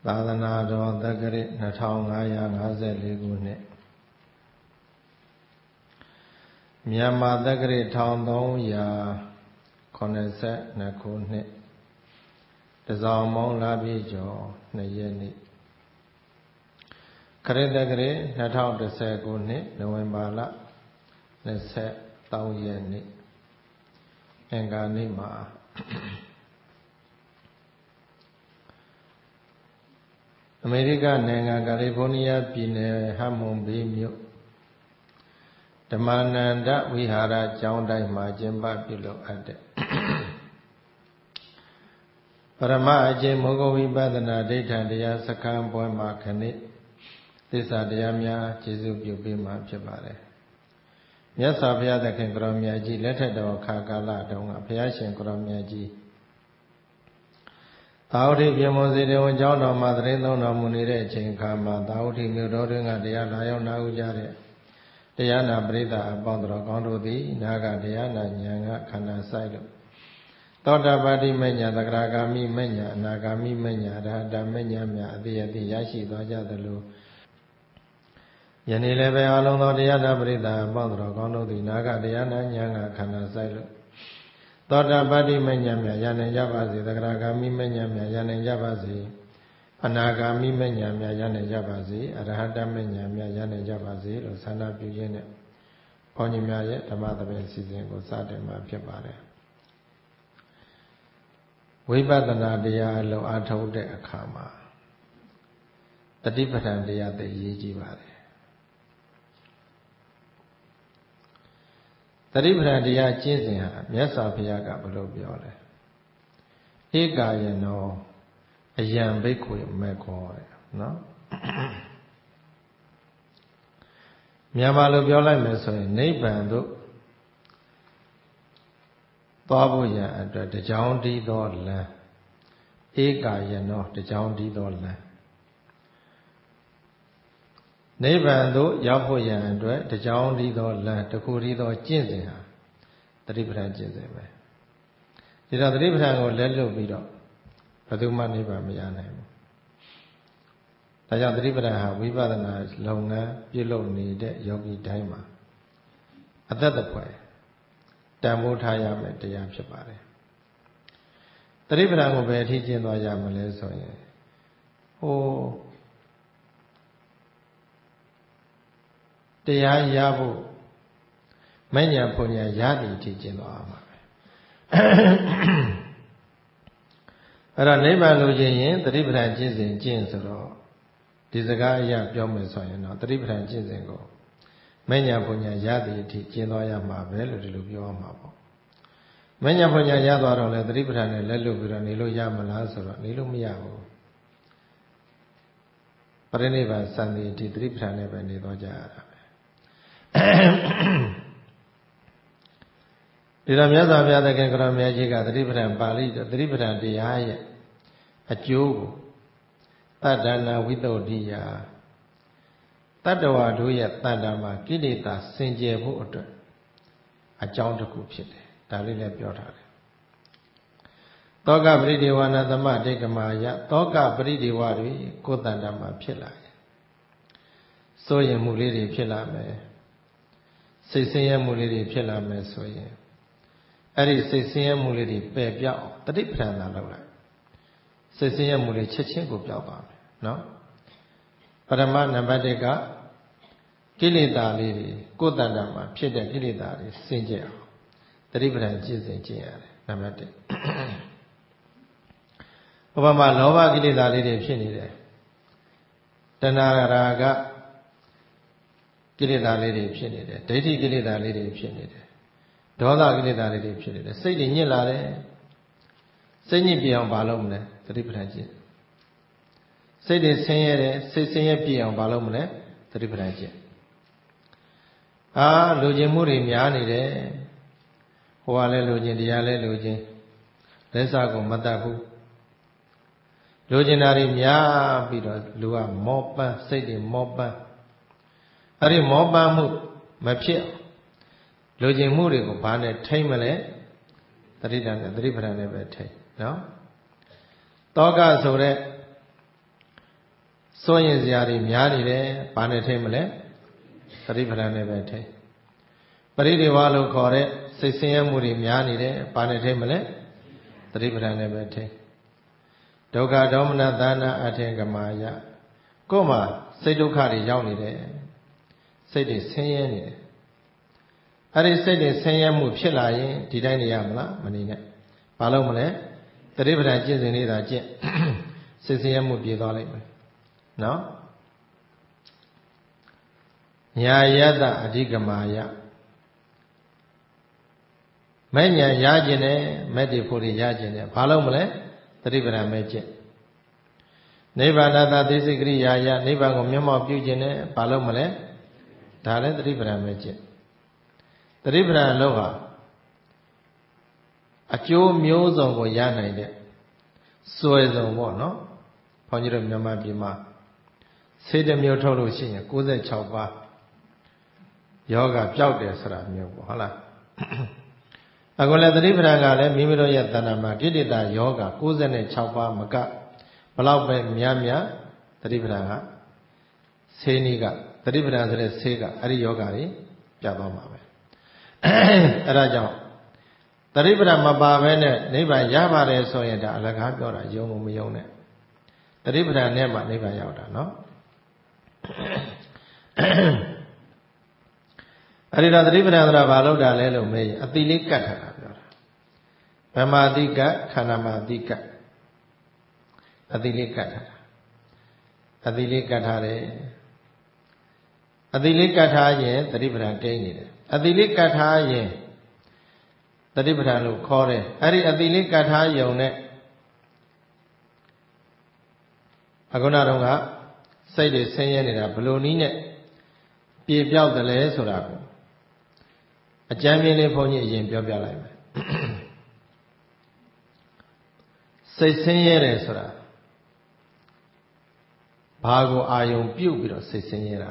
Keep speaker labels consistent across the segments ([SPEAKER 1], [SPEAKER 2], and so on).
[SPEAKER 1] သာသနာတော်သက္ကရာ2554ခုနှစ်မြန်မာသက္ကရာ1382ခုနှစ်တစောင်းမောင်းလပြည့်ကျော်2ရက်နေ့ခရစ်သက္ကရာ2010ခုနှစ်နိုဝင်ဘာလ23ရက်နေ့အင်္ဂါနေ့မှာအမေရိကနိုင်ငံကယ်လီဖိုးနီးယားပြည်နယ်ဟမ်မွန်ဘေးမြို့ဓမ္မနန္ဒဝိဟာရကျောင်းတိုက်မှာကျင်းပပြုလုပ်အပ်တဲ့ပရမအကျင့်မောဂဝိပဿနာဒိဋ္ဌံတရားစခန်းပွဲမှာခဏသစ္စာတရားများကျေးဇူးပြုပေးမှာဖြစ်ပါတယ်မြတ်စွာဘုရားသခင်ကိုရောမြတ်ကြီးလက်ထက်တော်ခါကာလတုန်းကဘုရားရှင်ကိုရောမြတ်ကြီးသာဝတိပြမွန်စေတဝန်ကျောင်းတော်မှာသတင်းသုံးတော်မူနေတဲ့အချိန်အခါမှာသာဝတိမြို့တော်တွင်ကတရားလာရောက်နာဥကြတဲ့တရားနာပရိသတ်အပေါင်းတော်ကောင်းတို့သည်နာဂတရားနာဉာဏ်ကခန္ဓာဆိုင်လို့သောတာပတိမဉ္ဇဏ်သဂရဂ ामि မဉ္ဇဏ်အနာဂ ामि မဉ္ဇဏ်အရဟတမဉ္ဇဏ်များအတိအရရှိသွားကြသလိုယနေ့လည်းပဲအလုံးသောတရားနာပရိသတ်အပေါင်းတော်ကောင်းတို့သည်နာဂတရားနာဉာဏ်ကခန္ဓာဆိုင်လို့သောတာပတိမဉ္ဇဏ်များရနိုင်ကြပါစေသဂရဂ ामि မဉ္ဇဏ်များရနိုင်ကြပါစေအနာဂ ामि မဉ္ဇဏ်များရနိုင်ကြပါစေအရဟတမဉ္ဇဏ်များရနိုင်ကြပါစေလို့ဆန္ဒပြုရင်းနဲ့ဘုန်းကြီးများရဲ့ဓမ္မသဘင်အစီအစဉ်ကိုစတင်မှာဖြစ်ပါတယ်ဝိပဿနာတရားအလုံးအားထုတ်တဲ့အခါမှာတတိပဋ္ဌာန်တရားသိရေးကြည့်ပါတယ်တတိပဋ္ဌာန်တရားကျင့်စဉ်ဟာမြတ်စွာဘုရားကဘယ်လိုပြောလဲဧကာယနောအယံဘိက္ခွေမေခောတဲ့နော်မြန်မာလိုပြောလိုက်မယ်ဆိုရင်နိဗ္ဗာန်သို့သွားဖို့ရန်အတွက်တကြောင်းတည်းသောလမ်းဧကာယနောတကြောင်းတည်းသောလမ်းနိဗ္ဗာန်သို့ရောက်ဖို့ရန်အတွက်တကြောင်းတည်းသောလမ်းတစ်ခုတည်းသောကျင့်စဉ်ဟာတတိပဋ္ဌာန်ကျင့်စဉ်ပဲဒီတော့တတိပဋ္ဌာန်ကိုလက်လွတ်ပြီးတော့ဘယ်သူမှနိဗ္ဗာန်မရနိုင်ဘူးဒါကြောင့်တတိပဋ္ဌာန်ဟာဝိပဿနာလုပ်ငန်းပြုလုပ်နေတဲ့ယောဂီတိုင်းမှာအသက်တပွဲတန်ဖိုးထားရမယ်တရားဖြစ်ပါတယ်တတိပဋ္ဌာန်ကိုဘယ်အထိကျင့်သွားရမလဲဆိုရင်တရားရဖို့မဉ္ဇဉ်ဘုံညာရသည်အထိကျင့်သွားရမှာပဲအဲ့တော့နိဗ္ဗာန်လိုချင်ရင်တတိပဋ္ဌာန်ကျင့်စဉ်ကျင့်ဆိုတော့ဒီစကားအရပြောမယ်ဆိုရင်တော့တတိပဋ္ဌာန်ကျင့်စဉ်ကိုမဉ္ဇဉ်ဘုံညာရသည်အထိကျင့်သွားရမှာပဲလို့ဒီလိုပြောရမှာပေါ့မဉ္ဇဉ်ဘုံညာရသွားတော့လေတတိပဋ္ဌာန်နဲ့လက်လွတ်ပြီးတော့နေလို့ရမလားဆိုတော့နေလို့မရဘူးပရိနိဗ္ဗာန်စံဒီအထိတတိပဋ္ဌာန်နဲ့ပဲနေသွားကြရတာပဲဒီတော့မြတ်စွာဘုရားသခင်ကိုရောမြတ်ကြီးကတတိပဋ္ဌာန်ပါဠိတော်တတိပဋ္ဌာန်တရားရဲ့အကျိုးကိုတတ္တနာဝိသုဒ္ဓိယတတ္တဝါတို့ရဲ့တဏ္ဍာမှာကိလေသာစင်ကြယ်ဖို့အတွက်အကြောင်းတစ်ခုဖြစ်တယ်ဒါလေးလည်းပြောထားတယ်သောကပရိဒေဝနာသမဒိဋ္ဌမာယသောကပရိဒေဝတွေကိုယ်တဏ္ဍာမှာဖြစ်လာတယ်စိုးရင်မှုလေးတွေဖြစ်လာမယ်စိတ်ဆင်းရဲမှုလေးတွေဖြစ်လာမယ်ဆိုရင်အဲ့ဒီစိတ်ဆင်းရဲမှုလေးတွေပယ်ပြောက်တတိပဋ္ဌာန်သာလုပ်လိုက်စိတ်ဆင်းရဲမှုလေးချက်ချင်းကိုပြောက်သွားမယ်နော်ပရမနံပါတ်1ကကိလေသာလေးတွေကိုယ်တဏ္ဍာမှာဖြစ်တဲ့ကိလေသာတွေစင်ကြယ်အောင်တတိပဋ္ဌာန်ကျင့်စဉ်ကျင့်ရတယ်နံပါတ်1ဥပမာလောဘကိလေသာလေးတွေဖြစ်နေတယ်တဏှာရာဂကိလေသာလေးတွေဖြစ်နေတယ်ဒိဋ္ဌိကိလေသာလေးတွေဖြစ်နေတယ်ဒေါသကိလေသာလေးတွေဖြစ်နေတယ်စိတ်တွေညစ်လာတယ်စိတ်ညစ်ပြေအောင်မလုပ်မလဲတတိပဋ္ဌာန်ကျင့်စိတ်တွေဆင်းရဲတယ်စိတ်ဆင်းရဲပြေအောင်မလုပ်မလဲတတိပဋ္ဌာန်ကျင့်လူကျင်မှုတွေများနေတယ်ဟိုကလည်းလူကျင်တရားလည်းလူကျင်လက်စကိုမတတ်ဘူးလူကျင်တာတွေများပြီးတော့လူကမောပန်းစိတ်တွေမောပန်းအဲ့ဒီမောပန်းမှုမဖြစ်လူကျင်မှုတွေကိုဘာနဲ့ထိမ့်မလဲတတိပဋ္ဌာန်နဲ့ပဲထိမ့်နော်တောကဆိုတဲ့စိုးရင်စရာတွေများနေတယ်ဘာနဲ့ထိမလဲသတိပဋ္ဌာန်နဲ့ပဲထိပရိဒေဝလို့ခေါ်တဲ့စိတ်ဆင်းရဲမှုတွေများနေတယ်ဘာနဲ့ထိမလဲသတိပဋ္ဌာန်နဲ့ပဲထိဒုက္ခဒေါမနသာနာအထင်ကမာယကိုယ်မှာစိတ်ဒုက္ခတွေရောက်နေတယ်စိတ်တွေဆင်းရဲနေတယ်အဲ့ဒီစိတ်တွေဆင်းရဲမှုဖြစ်လာရင်ဒီတိုင်းနေရမလားမနေနဲ့ဘာလို့မလဲသတိပဋ္ဌာန်ကျင့်စဉ်လေးသာကျင့်စိတ်ဆင်းရဲမှုပြေသွားလိုက်မယ်နော်ညာယတအဓိကမာယမဲ့ညာရခြင်းနဲ့မဲ့တိဖို့တွေရခြင်းနဲ့ဘာလို့မလဲသတိပဋ္ဌာန်ပဲကျင့်နိဗ္ဗာန်တသိစိကရိယာယနိဗ္ဗာန်ကိုမျက်မှောက်ပြုခြင်းနဲ့ဘာလို့မလဲဒါလည်းသတိပဋ္ဌာန်ပဲကျင့်သတိပဋ္ဌာန်လို့ဟာအကျိုးမျိုးစုံကိုရနိုင်တဲ့စွဲစုံပေါ့နော်ဘုန်းကြီးတို့မြန်မာပြည်မှာဆေးတစ်မျိုးထုတ်လို့ရှိရင်96ပါးယောဂပျောက်တယ်ဆိုတာမျိုးပေါ့ဟုတ်လားအခုလည်းသတိပဋ္ဌာန်ကလည်းမိမိတို့ရဲ့တဏ္ဍာမှာကိဋ္တယောဂ96ပါးမကဘလောက်ပဲများများသတိပဋ္ဌာန်ကဆေးနည်းကသတိပဋ္ဌာန်ဆိုတဲ့ဆေးကအဲ့ဒီယောဂတွေပြတ်သွားမှာပဲအဲ့ဒါကြောင့်သတိပဋ္ဌာန်မပါဘဲနဲ့နိဗ္ဗာန်ရပါတယ်ဆိုရင်ဒါအလကားပြောတာယုံလို့မယုံနဲ့သတိပဋ္ဌာန်နဲ့မှနိဗ္ဗာန်ရောက်တာနော်အဲ့ဒီတော့သတိပဋ္ဌာန်ဆိုတာဘာလို့တာလဲလို့မေးရင်အတိလေးကတ်ထားတာပြောတာဗမာတိကခန္ဓာမာတိကအတိလေးကတ်ထားတာအတိလေးကတ်ထားတယ်အတိလေးကတ်ထားရင်သတိပဋ္ဌာန်ကိန်းနေတယ်အတိလေးကတ်ထားရင်သတိပဋ္ဌာန်လို့ခေါ်တယ်အဲ့ဒီအတိလေးကတ်ထားယုံနဲ့အခုနတော့ကစိတ်တွေဆင်းရဲနေတာဘလို့နည်းနဲ့ပြေပြောက်တယ်လဲဆိုတာကိုအကျမ်းပြင်းလေးဘုန်းကြီးအရင်ပြောပြလိုက်မယ်စိတ်ဆင်းရဲတယ်ဆိုတာဘာကိုအာယုံပြုတ်ပြီးတော့စိတ်ဆင်းရဲတာ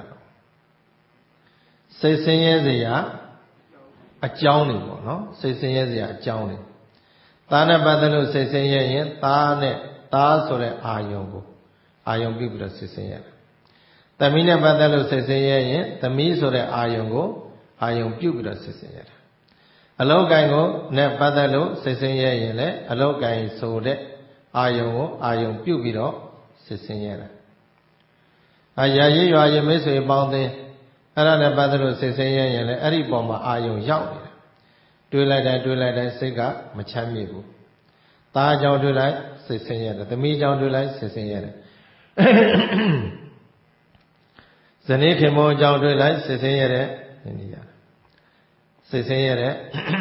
[SPEAKER 1] စိတ်ဆင်းရဲစရာအကြောင်းတွေပေါ့နော်စိတ်ဆင်းရဲစရာအကြောင်းတွေသားနဲ့ပတ်သက်လို့စိတ်ဆင်းရဲရင်သားနဲ့သားဆိုတဲ့အာယုံကိုအာယုံပြုတ်ပြီးတော့စိတ်ဆင်းရဲတာသမီးနဲ့ပတ်သက်လို့စိတ်ဆင်းရဲရင်သမီးဆိုတဲ့အာယုံကိုအာယုံပြုတ်ပြီးတော့စိတ်ဆင်းရဲတာအလောကံကိုနဲ့ပတ်သက်လို့စိတ်ဆင်းရဲရင်လည်းအလောကံဆိုတဲ့အာယုံကိုအာယုံပြုတ်ပြီးတော့စိတ်ဆင်းရဲတာရာရည်ရွာရမိတ်ဆွေပေါင်းသိအဲ့ဒါနဲ့ပတ်သက်လို့စိတ်ဆင်းရဲရင်လည်းအဲ့ဒီပုံမှာအာယုံရောက်နေတာတွေးလိုက်တိုင်းစိတ်ကမချမ်းမြေ့ဘူးသားအကြောင်းတွေးလိုက်စိတ်ဆင်းရဲတယ်သမီးအကြောင်းတွေးလိုက်စိတ်ဆင်းရဲတယ်ဇနီးခင်မုန်းအကြောင်းတွေးလိုက်စိတ်ဆင်းရဲတယ်နေရစိတ်ဆင်းရဲတယ်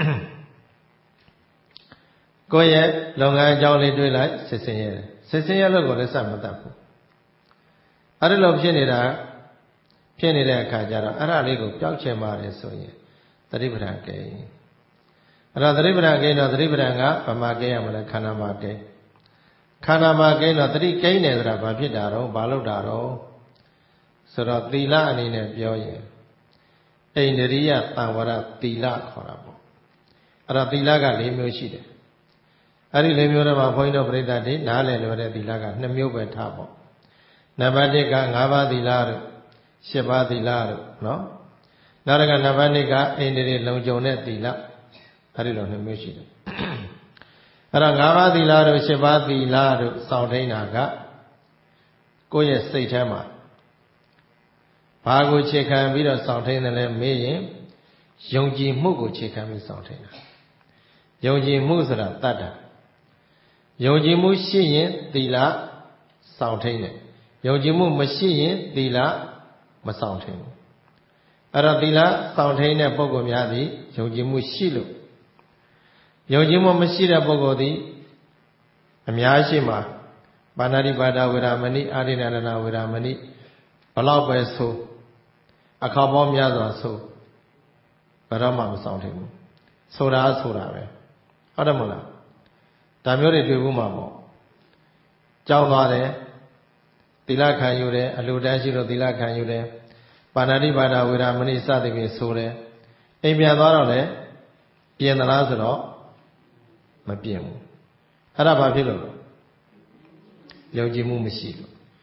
[SPEAKER 1] ကိုယ့်ရဲ့လုပ်ငန်းအကြောင်းလေးတွေးလိုက်စိတ်ဆင်းရဲတယ်စိတ်ဆင်းရဲလို့ကိုလည်းစမတတ်ဘူးအဲ့ဒါလိုဖြစ်နေတဲ့အခါကျတော့အဲ့ဒါလေးကိုပျောက်ချင်ပါတယ်ဆိုရင်သတိပဋ္ဌာန်ကိန်းအဲ့တော့သတိပဋ္ဌာန်ကိန်းတော့သတိပဋ္ဌာန်ကဗမာကိန်းရမလဲခန္ဓာမှာကိန်းခန္ဓာမှာကိန်းတော့သတိကိန်းတယ်ဆိုတာဘာဖြစ်တာတော့ဘာလို့တာတော့ဆိုတော့သီလအနေနဲ့ပြောရင်အိန္ဒြိယသံဝရသီလခေါ်တာပေါ့အဲ့တော့သီလက၄မျိုးရှိတယ်အဲ့ဒီ၄မျိုးထဲမှာဘုန်းကြီးတို့ပြိဿတွေနားလည်လို့တဲ့သီလက2မျိုးပဲထားပေါ့နံပါတ်1က5ပါးသီလတို့10ပါးသီလတို့နော်နောက်တစ်ခါနံပါတ်2ကအိန္ဒြိလုံခြုံတဲ့သီလအဲ့ဒီလို2မျိုးရှိတယ်အဲ့တော့5ပါးသီလတို့10ပါးသီလတို့စောင့်ထိန်တာကကိုယ့်ရဲ့စိတ်ထဲမှာဘာကိုခြေခံပြီးတော့စောင့်ထိန်တယ်လဲမေးရင်ယုံကြည်မှုကိုခြေခံပြီးစောင့်ထိန်တာယုံကြည်မှုဆိုတာတတ်တာယုံကြည်မှုရှိရင်သီလစောင့်ထိန်တယ်ယုံကြည်မှုမရှိရင်သီလမစောင့်ထိန်ဘူးအဲ့တော့သီလစောင့်ထိန်တဲ့ပုဂ္ဂိုလ်များသည်ယုံကြည်မှုရှိလို့ယုံကြည်မှုမရှိတဲ့ပုဂ္ဂိုလ်သည်အများရှိမှာပါဏာတိပါဒဝေရမဏိအာရိဏရဏဝေရမဏိဘလောက်ပဲဆိုအခါပေါင်းများစွာဆိုဘယ်တော့မှမဆောင်ထင်ဘူးဆိုတာပဲဟုတ်တယ်မို့လားဒါမျိုးတွေတွေ့ဘူးမှာပေါ့ကြောက်သွားတယ်သီလခံယူတယ်အလှူဒန်းရှိလို့သီလခံယူတယ်ပါဏာတိပါဒဝေရမဏိစသဖြင့်ဆိုတယ်အိမ်ပြန်သွားတော့လည်းပြင်သလားဆိုတော့မပြင်ဘူးအဲ့ဒါဘာဖြစ်လို့လဲယုံကြည်မှုမရှိလို့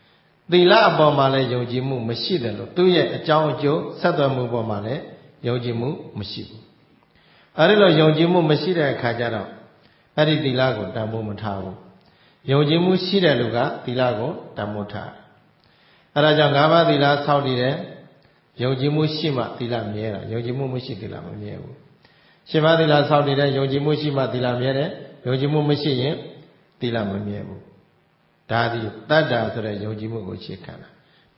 [SPEAKER 1] သီလအပေါ်မှာလည်းယုံကြည်မှုမရှိတယ်လို့သူ့ရဲ့အကြောင်းအကျိုးဆက်သွယ်မှုပေါ်မှာလည်းယုံကြည်မှုမရှိဘူးအဲဒီလိုယုံကြည်မှုမရှိတဲ့အခါကျတော့အဲ့ဒီသီလကိုတန်ဖိုးမထားဘူးယုံကြည်မှုရှိတဲ့လူကသီလကိုတန်ဖိုးထားအဲ့ဒါကြောင့်၅ပါးသီလဆောက်တည်တယ်ယုံကြည်မှုရှိမှသီလမြဲတာယုံကြည်မှုမရှိသီလမမြဲဘူး၈ပါးသီလဆောက်တည်တယ်ယုံကြည်မှုရှိမှသီလမြဲတယ်ယုံကြည်မှုမရှိရင်သီလမမြဲဘူးဒါသည်တတ္တာဆိုတဲ့ယုံကြည်မှုကိုအခြေခံတာ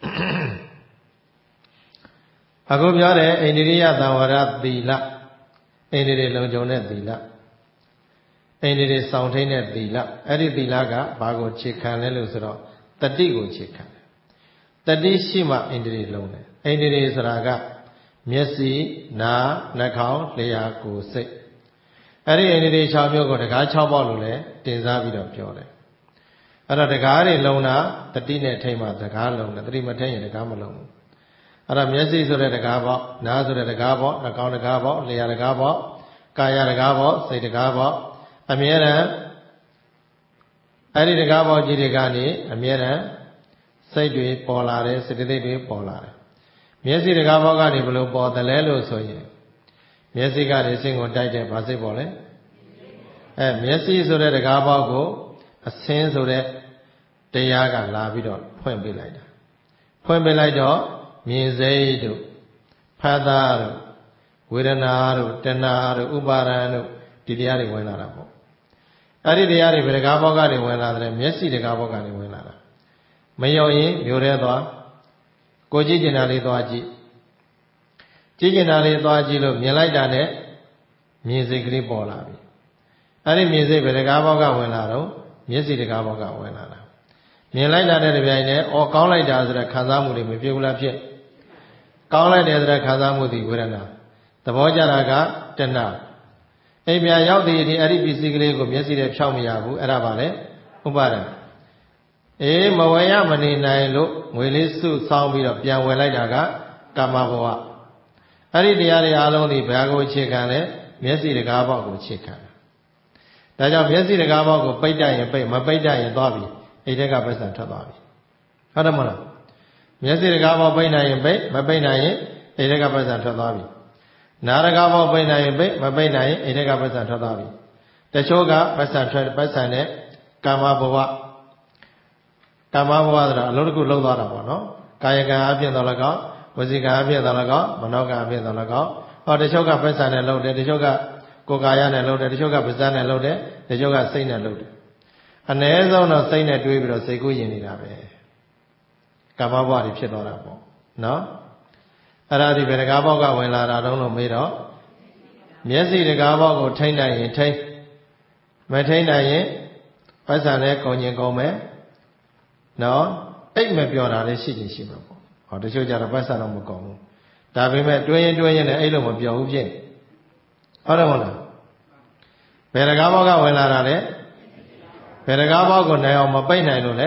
[SPEAKER 1] အခုပြောတဲ့အိန္ဒိယသံဝရသီလအိန္ဒိယလုံခြုံတဲ့သီလအိန္ဒိယစောင့်ထိန်တဲ့သီလအဲ့ဒီသီလကဘာကိုအခြေခံလဲလို့ဆိုတော့တတိကိုအခြေခံတယ်တတိရှိမှအိန္ဒိယလုံးတယ်အိန္ဒိယဆိုတာကမျက်စိနားနှာခေါင်းလျှာကိုယ်စိတ်အဲ့ဒီအိန္ဒိယ6မျိုးကိုတကား6ပေါက်လို့လည်းတင်စားပြီးတော့ပြောတယ်အဲ့တော့တကားတွေလုံးတာတတိနဲ့ထိမ့်မှတကားလုံးတယ်တတိမထိမ့်ရင်တကားမလုံးဘူးအဲ့တော့မျက်စိဆိုတဲ့တကားပေါက်နားဆိုတဲ့တကားပေါက်နှာခေါင်းတကားပေါက်လျှာတကားပေါက်ကာယတကားပေါက်စိတ်တကားပေါက်အမြဲတမ်းအဲ့ဒီတကားပေါက်ကြီးတွေကနေအမြဲတမ်းစိတ်တွေပေါ်လာတယ်စေတသိက်တွေပေါ်လာတယ်မျက်စိတကားပေါက်ကနေဘယ်လိုပေါ်တယ်လဲလို့ဆိုရင်မျက်စိကနေစိတ်ကိုတိုက်တဲ့ဗာစိတ်ပေါ်လဲမျက်စိဆိုတဲ့တကားပေါက်ကိုအစင်းဆိုတဲ့တရားကလာပြီးတော့ဖွင့်ပေးလိုက်တာဖွင့်ပေးလိုက်တော့မြင်စိတ်တို့ဖတ်တာတို့ဝေဒနာတို့တဏှာတို့ဥပါဒံတို့ဒီတရားတွေဝင်လာတာပေါ့အဲ့ဒီတရားတွေဘယ်တကားပေါက်ကနေဝင်လာတယ်မျက်စိတကားပေါက်ကနေဝင်လာတာမယုံရင်မျိုးရဲသွားကိုကြည့်ကျင်တာလေးသွားကြည့်ကြည့်ကျင်တာလေးသွားကြည့်လို့မြင်လိုက်တာနဲ့မြင်စိတ်ကလေးပေါ်လာပြီအဲ့ဒီမြင်စိတ်ဘယ်တကားပေါက်ကဝင်လာတော့မျက်စိတကားပေါက်ကဝင်လာတာမြင်လိုက်တာတဲ့ကြိုင်နဲ့အော်ကောင်းလိုက်တာဆိုတဲ့ခံစားမှုတွေမပြေဘူးလားဖြစ်ကောင်းလိုက်တယ်ဆိုတဲ့ခံစားမှုတွေဝေဒနာသဘောကျတာကတဏှာအိမ်ပြန်ရောက်တဲ့ဒီအဲ့ဒီပစ္စည်းကလေးကိုမျက်စိနဲ့ဖြောက်မရဘူးအဲ့ဒါပါလေဥပါဒံမဝယ်ရမနေနိုင်လို့ငွေလေးစုဆောင်းပြီးတော့ပြန်ဝယ်လိုက်တာကကာမဘဝအဲ့ဒီတရားတွေအလုံးဒီဘယ်ကိုအခြေခံလဲမျက်စိတကားပေါက်ကိုအခြေခံဒါကြောင့်မျက်စိတကားပေါက်ကိုပိတ်တတ်ရင်ပိတ်မပိတ်တတ်ရင်သွားပြီအိတ်ထဲကပတ်စံထွက်သွားပြီဟုတ်တယ်မလားမျက်စိတကားပေါက်ပိတ်နိုင်ရင်ပိတ်မပိတ်နိုင်ရင်အိတ်ထဲကပတ်စံထွက်သွားပြီနားတကားပေါက်ပိတ်နိုင်ရင်ပိတ်မပိတ်နိုင်ရင်အိတ်ထဲကပတ်စံထွက်သွားပြီတချို့ကပတ်စံထွက်ပတ်စံနဲ့ကာမဘဝကာမဘဝဆိုတာအလုံးတစ်ခုလုံးသွားတာပေါ့နော်ကာယကံအဖြစ်တော်လည်းကောင်းဝစီကံအဖြစ်တော်လည်းကောင်းမနောကံအဖြစ်တော်လည်းကောင်းတချို့ကပတ်စံနဲ့လုပ်တယ်တချို့ကကိုယ်ကာယနဲ့လုပ်တယ်တချို့ကပါးစပ်နဲ့လုပ်တယ်တချို့ကစိတ်နဲ့လုပ်တယ်အ ਨੇ ဆုံးတော့စိတ်နဲ့တွေးပြီးတော့စိတ်ကူးယဉ်နေတာပဲကာမဘဝတွေဖြစ်သွားတာပေါ့နော်အဲ့ဒါဒီဘယ်တကားဘောက်ကဝင်လာတာတုံးလို့မေးတော့မျက်စိတကားဘောက်ကိုထိမ့်နိုင်ရင်ထိမ့်မထိမ့်နိုင်ရင်ပတ်စံနဲ့ကုန်ရင်ကုန်မယ်နော်အိတ်မပြောတာလည်းရှိချင်းရှိမှာပေါ့ဟောတချို့ကြတော့ပတ်စံတော့မကုန်ဘူးဒါပေမဲ့တွင်းရင်လည်းအိတ်လို့မပြောဘူးဖြစ်ဟုတ်တယ်မဟုတ်လားဘယ်တကားဘောက်ကဝင်လာတာလဲဘယ်တကားဘောက်ကိုနိုင်အောင်မပိတ်နိုင်လို့လဲ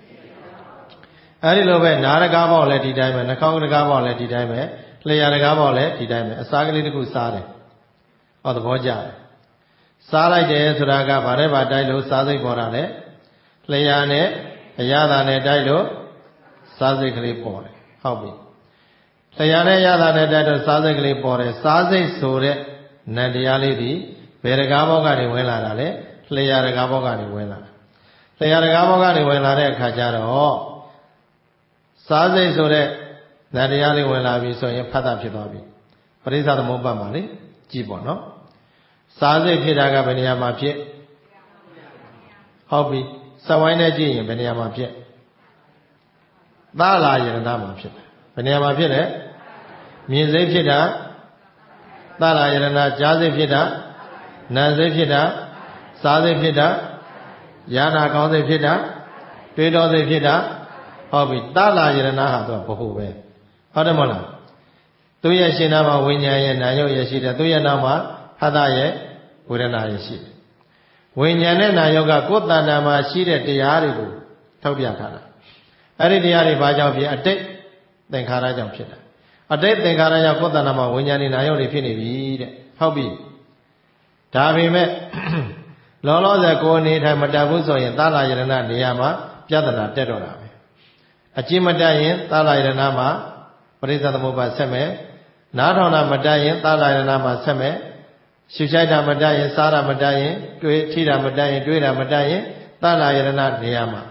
[SPEAKER 1] အဲဒီလိုပဲနားတကားပေါက်လည်းဒီတိုင်းပဲနှာခေါင်းတကားပေါက်လည်းဒီတိုင်းပဲလျှာတကားပေါက်လည်းဒီတိုင်းပဲအစားကလေးတစ်ခုစားတယ်ဟောသဘောကျတယ်စားလိုက်တယ်ဆိုတာကဗါတဲ့ဗါတိုက်လို့စားစိတ်ပေါ်တာလေလျှာနဲ့အရသာနဲ့တိုက်လို့စားစိတ်ကလေးပေါ်တယ်ဟုတ်ပြီလျှာနဲ့ရသာနဲ့တိုက်လို့စားစိတ်ကလေးပေါ်တယ်စားစိတ်ဆိုတဲ့နံတရားလေးဒီဘယ်တကားပေါက်ကနေဝင်လာတာလဲလျှာတကားပေါက်ကနေဝင်လာတာလျှာတကားပေါက်ကနေဝင်လာတဲ့အခါကျတော့စားစိတ်ဆိုတဲ့ဓာတ်တရားလေးဝင်လာပြီဆိုရင်ဖတ်တာဖြစ်သွားပြီပရိစ္ဆသမုပ္ပါဒ်မှာလေကြည့်ပေါ့နော်စားစိတ်ဖြစ်တာကဘယ်နေရာမှာဖြစ်ဟုတ်ပြီစက်ဝိုင်းနဲ့ကြည့်ရင်ဘယ်နေရာမှာဖြစ်သာလာယရဏမှာဖြစ်တယ်ဘယ်နေရာမှာဖြစ်လဲမြင်စိတ်ဖြစ်တာသာလာယရဏကြားစိတ်ဖြစ်တာနာစိတ်ဖြစ်တာစားစိတ်ဖြစ်တာယာနာကောင်းစိတ်ဖြစ်တာတွေးတော်စိတ်ဖြစ်တာဟုတ်ပြီသာလာယရဏဟာတော့ဘဟုပဲဟုတ်တယ်မဟုတ်လားသူရဲ့ရှင်နာမှာဝိညာဉ်ရဲ့နာယုတ်ရဲ့ရှိတယ်သူရဲ့နောက်မှာဖတ်တာရဲ့ဝေဒနာရဲ့ရှိတယ်ဝိညာဉ်နဲ့နာယုတ်ကကိုယ်တဏ္ဍာမှာရှိတဲ့တရားတွေကိုထောက်ပြထားတာအဲ့ဒီတရားတွေဘာကြောင့်ဖြစ်အတိတ်သင်္ခါရကြောင့်ဖြစ်တာအတိတ်သင်္ခါရကြောင့်ကိုယ်တဏ္ဍာမှာဝိညာဉ်နဲ့နာယုတ်တွေဖြစ်နေပြီတဲ့ဟုတ်ပြီဒါပေမဲ့လောလောဆယ်ကိုယ်အနေထိုင်မတတ်ဘူးဆိုရင်သာလာယရဏနေရာမှာပြဿနာတက်တော့တာပဲ Achi Madayan, Tala Iranama, Parisathamupa Seme, Natona Madayan, Tala Iranama Seme, Shujaita Madayan, Sara Madayan, Tira Madayan, Duira Madayan, Tala Irana Niyama.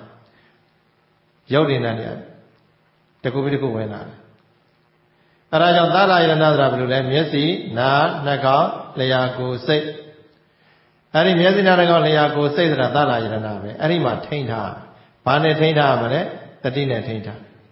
[SPEAKER 1] Yodina, the Kubiku Wena. Arajan Tala Irana Blue, Messi, Na, Naga, Leaku, say. Ari Messi Naga, Leaku, say that Tala Irana, Arima Tainta, Pane Tainta, Mane, the Dina Tainta.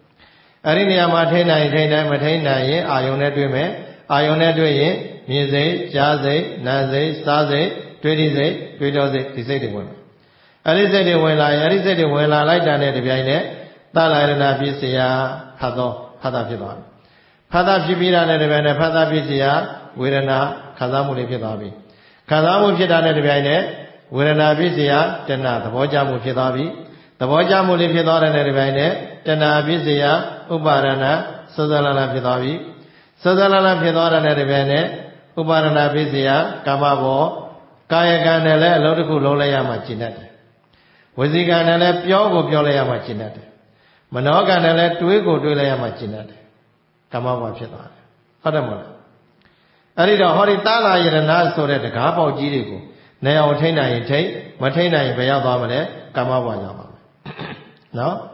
[SPEAKER 1] Arinia Matena, Taina, Matena, Ione Dume, Ione Due, Muse, Jaze, Naze, Saze, 20, 20, decided one. Arizade when I like that at the Viane, Tala Irana Bisia, Hado, Hadapidon. Pada Jibira and the Pada Bizia, Wirana, Kazamu Pidabi. Kazamu Pidan and the Vine, Wirana Bizia, Tena, the Vojamu Pidabi, the Vojamu Pidor and the Vine, Tena Bizia, Ubarana, Sazalana Pidabi, Sazalana Pidor and the Vine, Ubarana Bizia, Kamabo, Kayaganele, Loduku Lolayama Chinet. Waziganele, Piogo Piolayama Chinet. Manoganele, Tuigo Dulayama Chinet. Kamawa Chita. Fadamona. Arida Horitala Irana so that the Kapa Jiriku. Now Taina in Tate, Matena in Bayabamane, Kamawa Yama. No?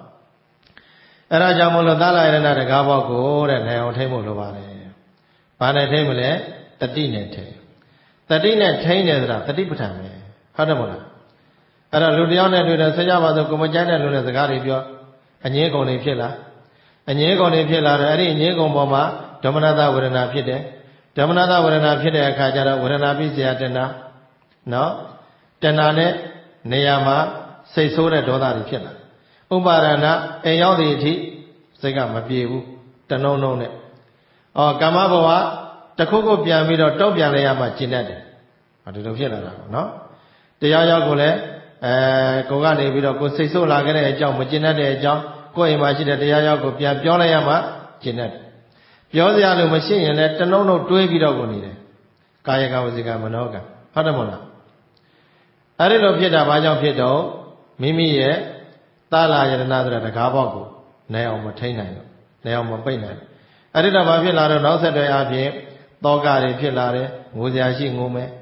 [SPEAKER 1] Erajamola Dala Irana the Gaba go and now Tamo Lovane. Pana Tamale, the Dinete. The Dinet Taina, the Diputame. Fadamona. Era Ludiana to the Sayama the Kumajana Luna the Garibio, and Yego Nipilla. And Yego Nipilla, Ari Yego Moma, Dominada Urana Pide, Dominada Urana Pide, Kajara, Urana Bizia, no? Tenane, Neyama, say so that Doda Pilla. Ubarana, Ayodi, Segama Piu, Tano None. Or Gamaboa, Takuko Piamido, Tobia Leama Chinette. I don't feel no? The Yayagole, Kogani, we don't say so like a jump, Chinette, jump. Go imagine that the Yago Pia Pionayama, Jeanette. Pioziano machine and let the no 2 vidogoni. Kayaga was the Gamanoga. Padamona. I don't know Pieta Bajan Pieto, Mimi, Tala and another at the Gabago, Neo Matena, Neo Mapena. I did have a Pilaro, no said I have Dogari Pilare, Muziashi Mume,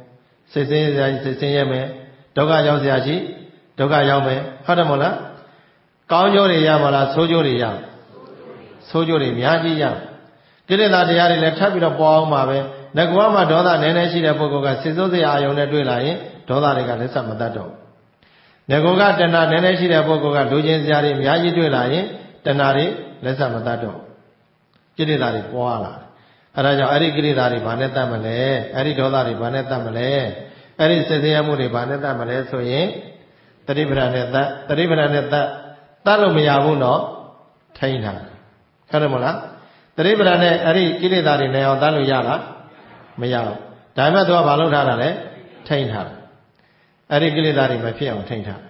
[SPEAKER 1] Sesame, Doga Yosiashi, Doga Yome, Padamona. Kaujori Yamala, Sojori Yam. Sojori, Miyaji Yam. Kilida the Yari left happy of Paul Mabe, Naguama Doda, Neneshi, the Pogoga, Sisozi Ione Dwelai, Doda Regalesa Madato. Nagoga, Tena, Neneshi, the Pogoga, Dujin Yari, Miyaji Dwelai, Tenari, Lesa Madato. Kilida, Poala. Araja, Ari Kilidari, Baneta Male, Ari Dodari, Baneta Male, Ari Sesiamuri, Baneta Male, so ye, Taribraneta. Talo Miyabuno, Taina. Karamola. The Ribrane, Ari, Kilidari, Neo, Dalu Yala, Mayao. Diamond to a Balutana, Taina. Ari Kilidari, my fear, Taina.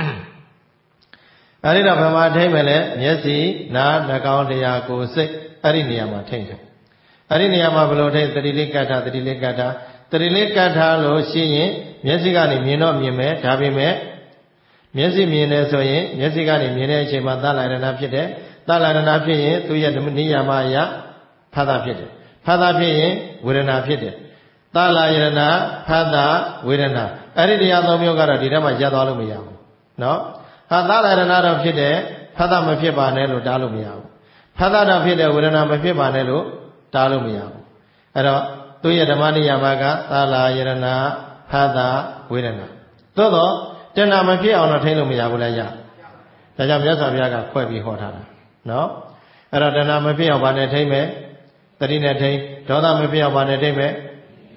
[SPEAKER 1] Arida Pama Tamele, Yesi, Na, Nagaundia, go sick, Ariniama, Taina. Ariniama Velote, the Dilicata, the Dilicata, Lo, Shi, Yesigani, Mino, Mime, Tabime. Messi Minesoye, Yesigani Mine, Matala and Apide, Tala and Apide, Tuya Niyamaya, Pada Pide. Pada Pide, Wirena Pide. Tala Irena, Pada, Wirena. Aridia Nomioga, Didama Yadalumia. No? Hadala and Ada Pide, Pada Mafiba Nelo, Dalumia. Pada Pide, Wirena Mafiba Nelo, Dalumia. Era Tuya Damani Yamaga, Tala Irena, Pada, Wirena. Todo. Tena Mafia on a tail of Miabulaya. The Yamasaviaga, quite be hot. No? Aradana Mafia of Anatame, the Dinate, Doda Mafia of Anatame,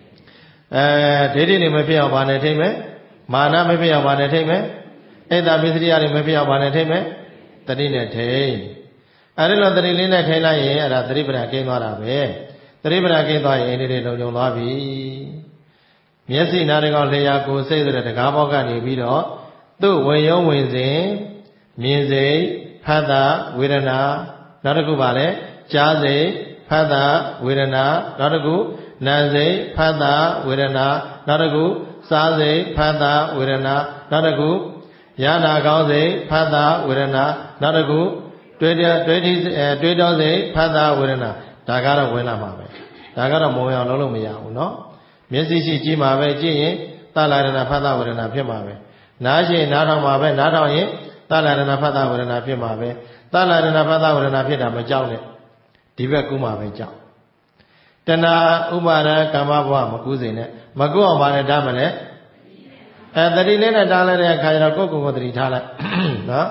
[SPEAKER 1] Diddy Mafia of Anatame, Mana Mafia of Anatame, Eda Mithria Mafia of Anatame, the Dinate. I don't know the Lina Taylor at the Ribra came out of it. The Ribra came by any day of your lobby. Yesi Naragon Leaco says that the Gabogani Vido, do when you win, Mize, Pada, Wirana, Naragubale, Jaze, Pada, Wirana, Naragu, Naze, Pada, Wirana, Naragu, Saze, Pada, Wirana, Naragu, Yana Gauze, Pada, Wirana, Naragu, တွေးတော်စိတ်ဖတ်တာဝေဒနာဒါကတော့ဝင်လာမှာပဲဒါကတော့မဝင်အောင်လုပ်လို့မရဘူးเนาะမျက်စိရှိကြည့်မှာပဲကြည့်ရင်သလရဏဖတ်တာဝေဒနာဖြစ်မှာပဲနားရှိနားထောင်မှာပဲနားထောင်ရင်သလရဏဖတ်တာဝေဒနာဖြစ်မှာပဲသလရဏဖတ်တာဝေဒနာဖြစ်တာမကြောက်နဲ့ဒီဘက်ကူးမှာပဲကြောက်တဏှာဥပါဒကာမဘဝမကူးစေနဲ့မကူးအောင်ပါနဲ့ဒါမှလည်းတတိလေးနဲ့တားလိုက်တဲ့အခါကျတော့ကိုယ့်ကိုယ်ကိုတတိထားလိုက်နော်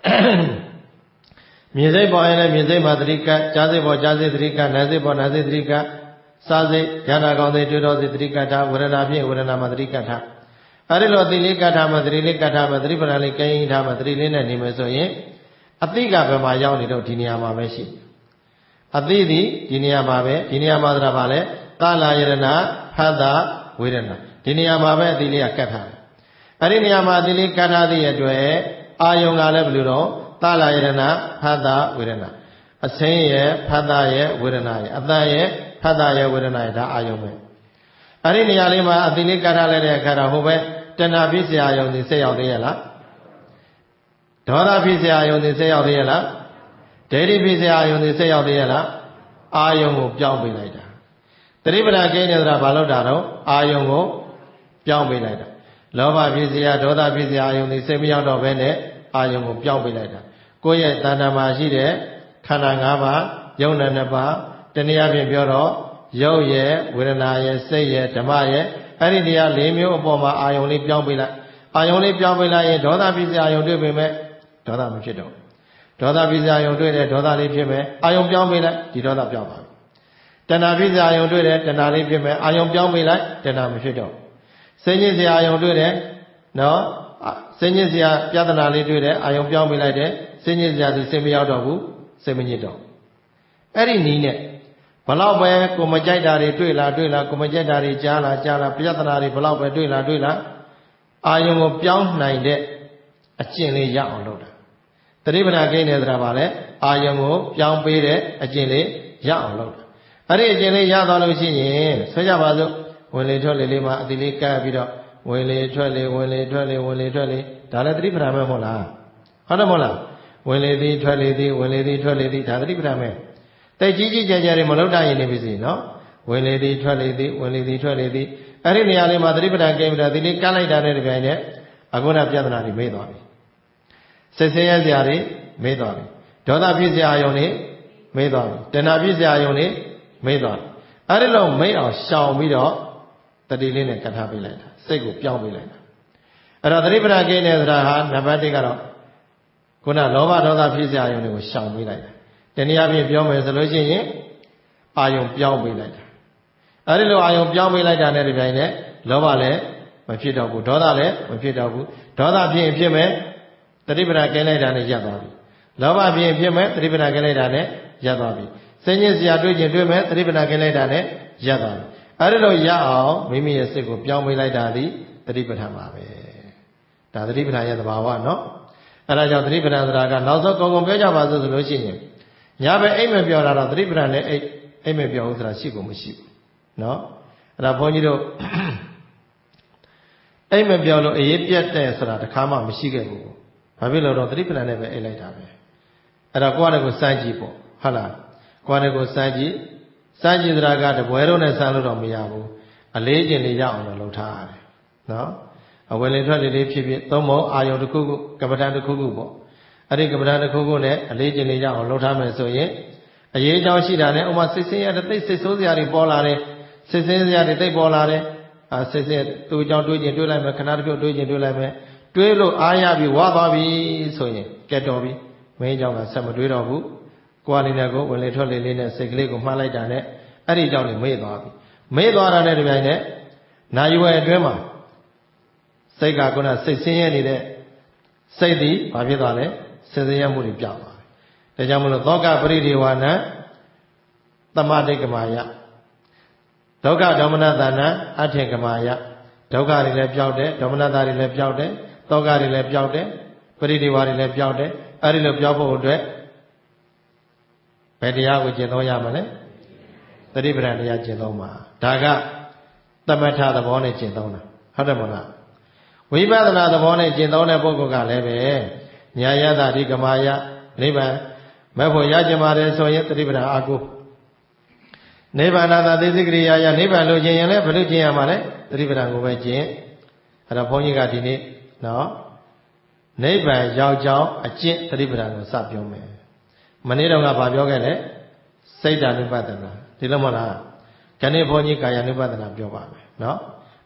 [SPEAKER 1] မြင်စိတ်ပေါ်ရင်လည်းမြင်စိတ်မှာတတိကကြားစိတ်ပေါ်ကြားစိတ်တတိကနားစိတ်ပေါ်နားစိတ်တတိကစားစိတ်ဉာဏ်ကောင်းစိတ်တွေ့တော်စိတ်တတိကထားဝေဒနာဖြင့်ဝေဒနာမှာတတိကထားအဲဒီလိုတိလေးကထားမှာတတိလေးကထားမှာတတိပ္ပံလေးကင်းထားမှာတတိလေးနဲ့နေမယ်ဆိုရင်အတိကဘယ်မှာရောက်နေတော့ဒီနေရာမှာပဲရှိအတိသည်ဒီနေရာမှာပဲဒီနေရာမှာဆိုတာဘာလဲကာလယရဏဖတ်တာဝေဒနာဒီနေရာမှာပဲအတိလေးကကတ်ထားတယ်အဲ့ဒီနေရာမှာအတိလေးကတ်ထားသည့်အတွက်အာယုံကလည်းဘယ်လိုတော့ကာလယရဏဖတ်တာဝေဒနာအစင်းရဲ့ဖတ်တာရဲ့ဝေဒနာရဲ့အတန်ရဲ့ဖတ်တာရဲ့ဝေဒနာရဲ့ဒါအာယုံပဲအဲ့ဒီနေရာလေးမှာအတိလေးကတ်ထားလိုက်တဲ့အခါတော့ဟိုပဲတဏှာဖြစ်เสียအာယုံဒီဆက်ရောက်သေးရဲ့လားဒေါသဖြစ်เสียအာယုံဒီဆက်ရောက်သေးရဲ့လားဒိဋ္ဌိဖြစ်เสียအာယုံဒီဆက်ရောက်သေးရဲ့လားအာယုံကိုပြောင်းပေးလိုက်တာတတိပဒကိန်းနေတာဘာလို့တာတော့အာယုံကိုပြောင်းပေးလိုက်တာလောဘဖြစ်เสียဒေါသဖြစ်เสียအာယုံဒီစိတ်မရောက်တော့ဘဲနဲ့အာယုံကိုပြောင်းပေးလိုက်တာကိုယ့်ရဲ့တဏ္ဍာမှာရှိတဲ့ခန္ဓာ၅ပါးယုံနာနှစ်ပါးတနည်းအားဖြင့်ပြောတော့ရုပ်ရဲ့ဝေဒနာရဲ့စိတ်ရဲ့ဓမ္မရဲ့အဲ့ဒီတရား၄မျိုးအပေါ်မှာအာယုံလေးပြောင်းပေးလိုက်အာယုံလေးပြောင်းပေးလိုက်ရင်ဒေါသဖြစ်เสียအာယုံတွေ့ပေမဲ့ဒေါသမဖြစ်တော့ဒေါသဖြစ်เสียအာယုံတွေ့တယ်ဒေါသလေးဖြစ်မယ်အာယုံပြောင်းပေးလိုက်ဒီဒေါသပြောင်းပါပြီတဏှာဖြစ်เสียအာယုံတွေ့တယ်တဏှာလေးဖြစ်မယ်အာယုံပြောင်းပေးလိုက်တဏှာမဖြစ်တော့စိတ်ညစ်เสียအာယုံတွေ့တယ်နော်စိတ်ညစ်เสียပြဿနာလေးတွေ့တယ်အာယုံပြောင်းပေးလိုက်တယ်စိတ်ညစ်เสียဒီစိတ်မရောက်တော့ဘူးစိတ်မညစ်တော့အဲ့ဒီနည်းနဲ့ဘလောက်ပဲကိုမကြိုက်တာတွေတွေ့လာကိုမကြိုက်တာတွေကြားလာပြဿနာတွေဘလောက်ပဲတွေ့လာအာယုံကိုပြောင်းနိုင်တဲ့အကျင့်လေးရအောင်လုပ်တာတတိပဒကိန်းနေတာပါလေအာယုံကိုပြောင်းပေးတဲ့အကျင့်လေးရအောင်လုပ်တာအဲ့ဒီအကျင့်လေးရသွားလို့ရှိရင်ဆိုကြပါစို့ဝင်လေထွက်လေလေးမှာအတိလေးကပ်ပြီးတော့ဝင်လေထွက်လေဝင်လေထွက်လေဝင်လေထွက်လေဒါလည်းတတိပဒမဲ့မဟုတ်လားဟုတ်တယ်မဟုတ်လားဝင်လေသည်ထွက်လေသည်ဝင်လေသည်ထွက်လေသည်ဒါတတိပဒမဲ့တိတ်ကြီးကြီးကျယ်ကျယ်တွေမလုပ်တတ်ရင်နေပြီစီနော်ဝင်လေသည်ထွက်လေသည်ဝင်လေသည်ထွက်လေသည်အဲ့ဒီနေရာလေးမှာသတိပဋ္ဌာန်ကိစ္စဒီလေးကန့်လိုက်တာနဲ့တပြိုင်နက်အခုနပြဿနာတွေမေးသွားပြီစိတ်ဆင်းရဲစရာတွေမေးသွားပြီဒေါသဖြစ်စရာအယုံတွေမေးသွားပြီတဏှာဖြစ်စရာအယုံတွေမေးသွားပြီအဲ့ဒီလိုမေးအောင်ရှောင်ပြီးတော့တတိလေးနဲ့ကတ်ထားပေးလိုက်တာစိတ်ကိုပြောင်းပေးလိုက်တာအဲ့တော့သတိပဋ္ဌာန်ကိစ္စဆိုတာဟာနံပါတ်1ကတော့ခုနလောဘဒေါသဖြစ်စရာအယုံတွေကိုရှောင်ပေးလိုက်တာတနည်းအားဖြင့်ပြောမယ်ဆိုလို့ရှိရင်အာယုံပြောင်းပေးလိုက်တာအဲဒီလိုအာယုံပြောင်းပေးလိုက်တာနဲ့ဒီပိုင်းနဲ့လောဘလည်းမဖြစ်တော့ဘူးဒေါသလည်းမဖြစ်တော့ဘူးဒေါသဖြစ်မဲ့တတိပဒကဲလိုက်တာနဲ့ရပ်သွားပြီလောဘဖြစ်မဲ့တတိပဒကဲလိုက်တာနဲ့ရပ်သွားပြီစိတ်ညစ်စရာတွေ့ခြင်းတွေ့မဲ့တတိပဒကဲလိုက်တာနဲ့ရပ်သွားပြီအဲဒီလိုရအောင်မိမိရဲ့စိတ်ကိုပြောင်းပေးလိုက်တာဒီတတိပဌာန်ပါပဲဒါတတိပဌာန်ရဲ့သဘာဝနော်အဲဒါကြောင့်တတိပဌာန်ဆိုတာကနောက်ဆုံးကုန်ပြောကြပါစို့ဆိုလို့ရှိရင်ညာပဲအိမ်မပြောတာတော့တတိပဌာန်နဲ့အိမ်မပြောဘူးဆိုတာရှိကုန်မရှိဘူးနော်အဲ့ဒါဘုန်းကြီးတို့အိမ်မပြောလို့အေးပြတ်တဲ့ဆိုတာတခါမှမရှိခဲ့ဘူးဘာဖြစ်လို့တော့တတိပဌာန်နဲ့ပဲအိမ်လိုက်တာပဲအဲ့ဒါကိုယ့်အကိုစမ်းကြည့်ပေါ့ဟုတ်လားကိုယ့်အကိုစမ်းကြည့်ဆိုတာကတပွဲတော့နဲ့စမ်းလို့တော့မရဘူးအလေးကျင်လေးရအောင်တော့လုပ်ထားရတယ်နော်အဝယ်လေထွက်လေးဖြစ်သုံးဖို့အာယုံတစ်ခုခုကမ္မဋ္ဌာန်းတစ်ခုခုပေါ့အဲ့ဒီကမ္မဋ္ဌာန်းတစ်ခုခုနဲ့အလေးကျင်လေးရအောင်လုပ်ထားမယ်ဆိုရင်အရေးအကြောင်းရှိတာနဲ့ဥမာစိတ်ဆင်းရဲတဲ့သိစိတ်ဆိုးစရာတွေပေါ်လာတယ်စိတ်ဆင်းစရာတွေသိပေါ်လာတယ်စိတ်ဆင်းသူ့အကြောင်းတွေးခြင်းတွေးလိုက်မယ်ခဏတစ်ဖြုတ်တွေးခြင်းတွေးလိုက်မယ်တွေးလို့အားရပြီးဝါသွားပြီဆိုရင်ကဲတော်ပြီမင်းအကြောင်းကဆက်မတွေးတော့ဘူးကိုယ်အနေနဲ့ကိုဝင်လေထွက်လေလေးနဲ့စိတ်ကလေးကိုမှားလိုက်တာနဲ့အဲ့ဒီအကြောင်းတွေမေ့သွားပြီမေ့သွားတာနဲ့ဒီပိုင်းနဲ့နာယူဝဲအတွင်းမှာစိတ်ကခုနစိတ်ဆင်းရဲနေတဲ့စိတ်သည်ဘာဖြစ်သွားလဲစိတ်ဆင်းရဲမှုတွေပြောင်းသွားတယ်ဒါကြောင့်မလို့သောကပရိဒေဝနာသမ္မာတိတ်ကမာယဒုက္ခဒေါမနတာနာအထင်ကမာယဒုက္ခတွေလည်းပြောက်တယ်ဒေါမနတာတွေလည်းပြောက်တယ်သောကတွေလည်းပြောက်တယ်ပရိဒေဝတွေလည်းပြောက်တယ်အဲ့ဒီလိုပြောက်ဖို့အတွက်ဘယ်တရားကိုကျင့်သုံးရမလဲသတိပဋ္ဌာန်တရားကျင့်သုံးပါဒါကသမထသဘောနဲ့ကျင့်သုံးတာဟုတ်တယ်မလားဝိပဿနာသဘောနဲ့ကျင့်သုံးတဲ့ပုဂ္ဂိုလ်ကလည်းပဲညာယတာဒီကမာယနိဗ္ဗာန်မဲ့ဖို့ရကြမှာတယ်ဆိုရင်သတိပဋ္ဌာန်အားကိုးနိဗ္ဗာန်သာသိစိကရိယာယနိဗ္ဗာန်လို့ကျင်ရင်လည်းဘယ်လိုကျင်ရမှာလဲသတိပဋ္ဌာန်ကိုပဲကျင်အဲ့တော့ဘုန်းကြီးကဒီနေ့နော်နိဗ္ဗာန်ရောက်ကြောင်းအကျင့်သတိပဋ္ဌာန်ကိုစပြောမယ်မနေ့တော့ကဘာပြောခဲ့လဲစိတ်ဓာနုပဒနာဒီလိုမဟုတ်လားခဏဘုန်းကြီးကာယ ानु ပဒနာပြောပါမယ်နော်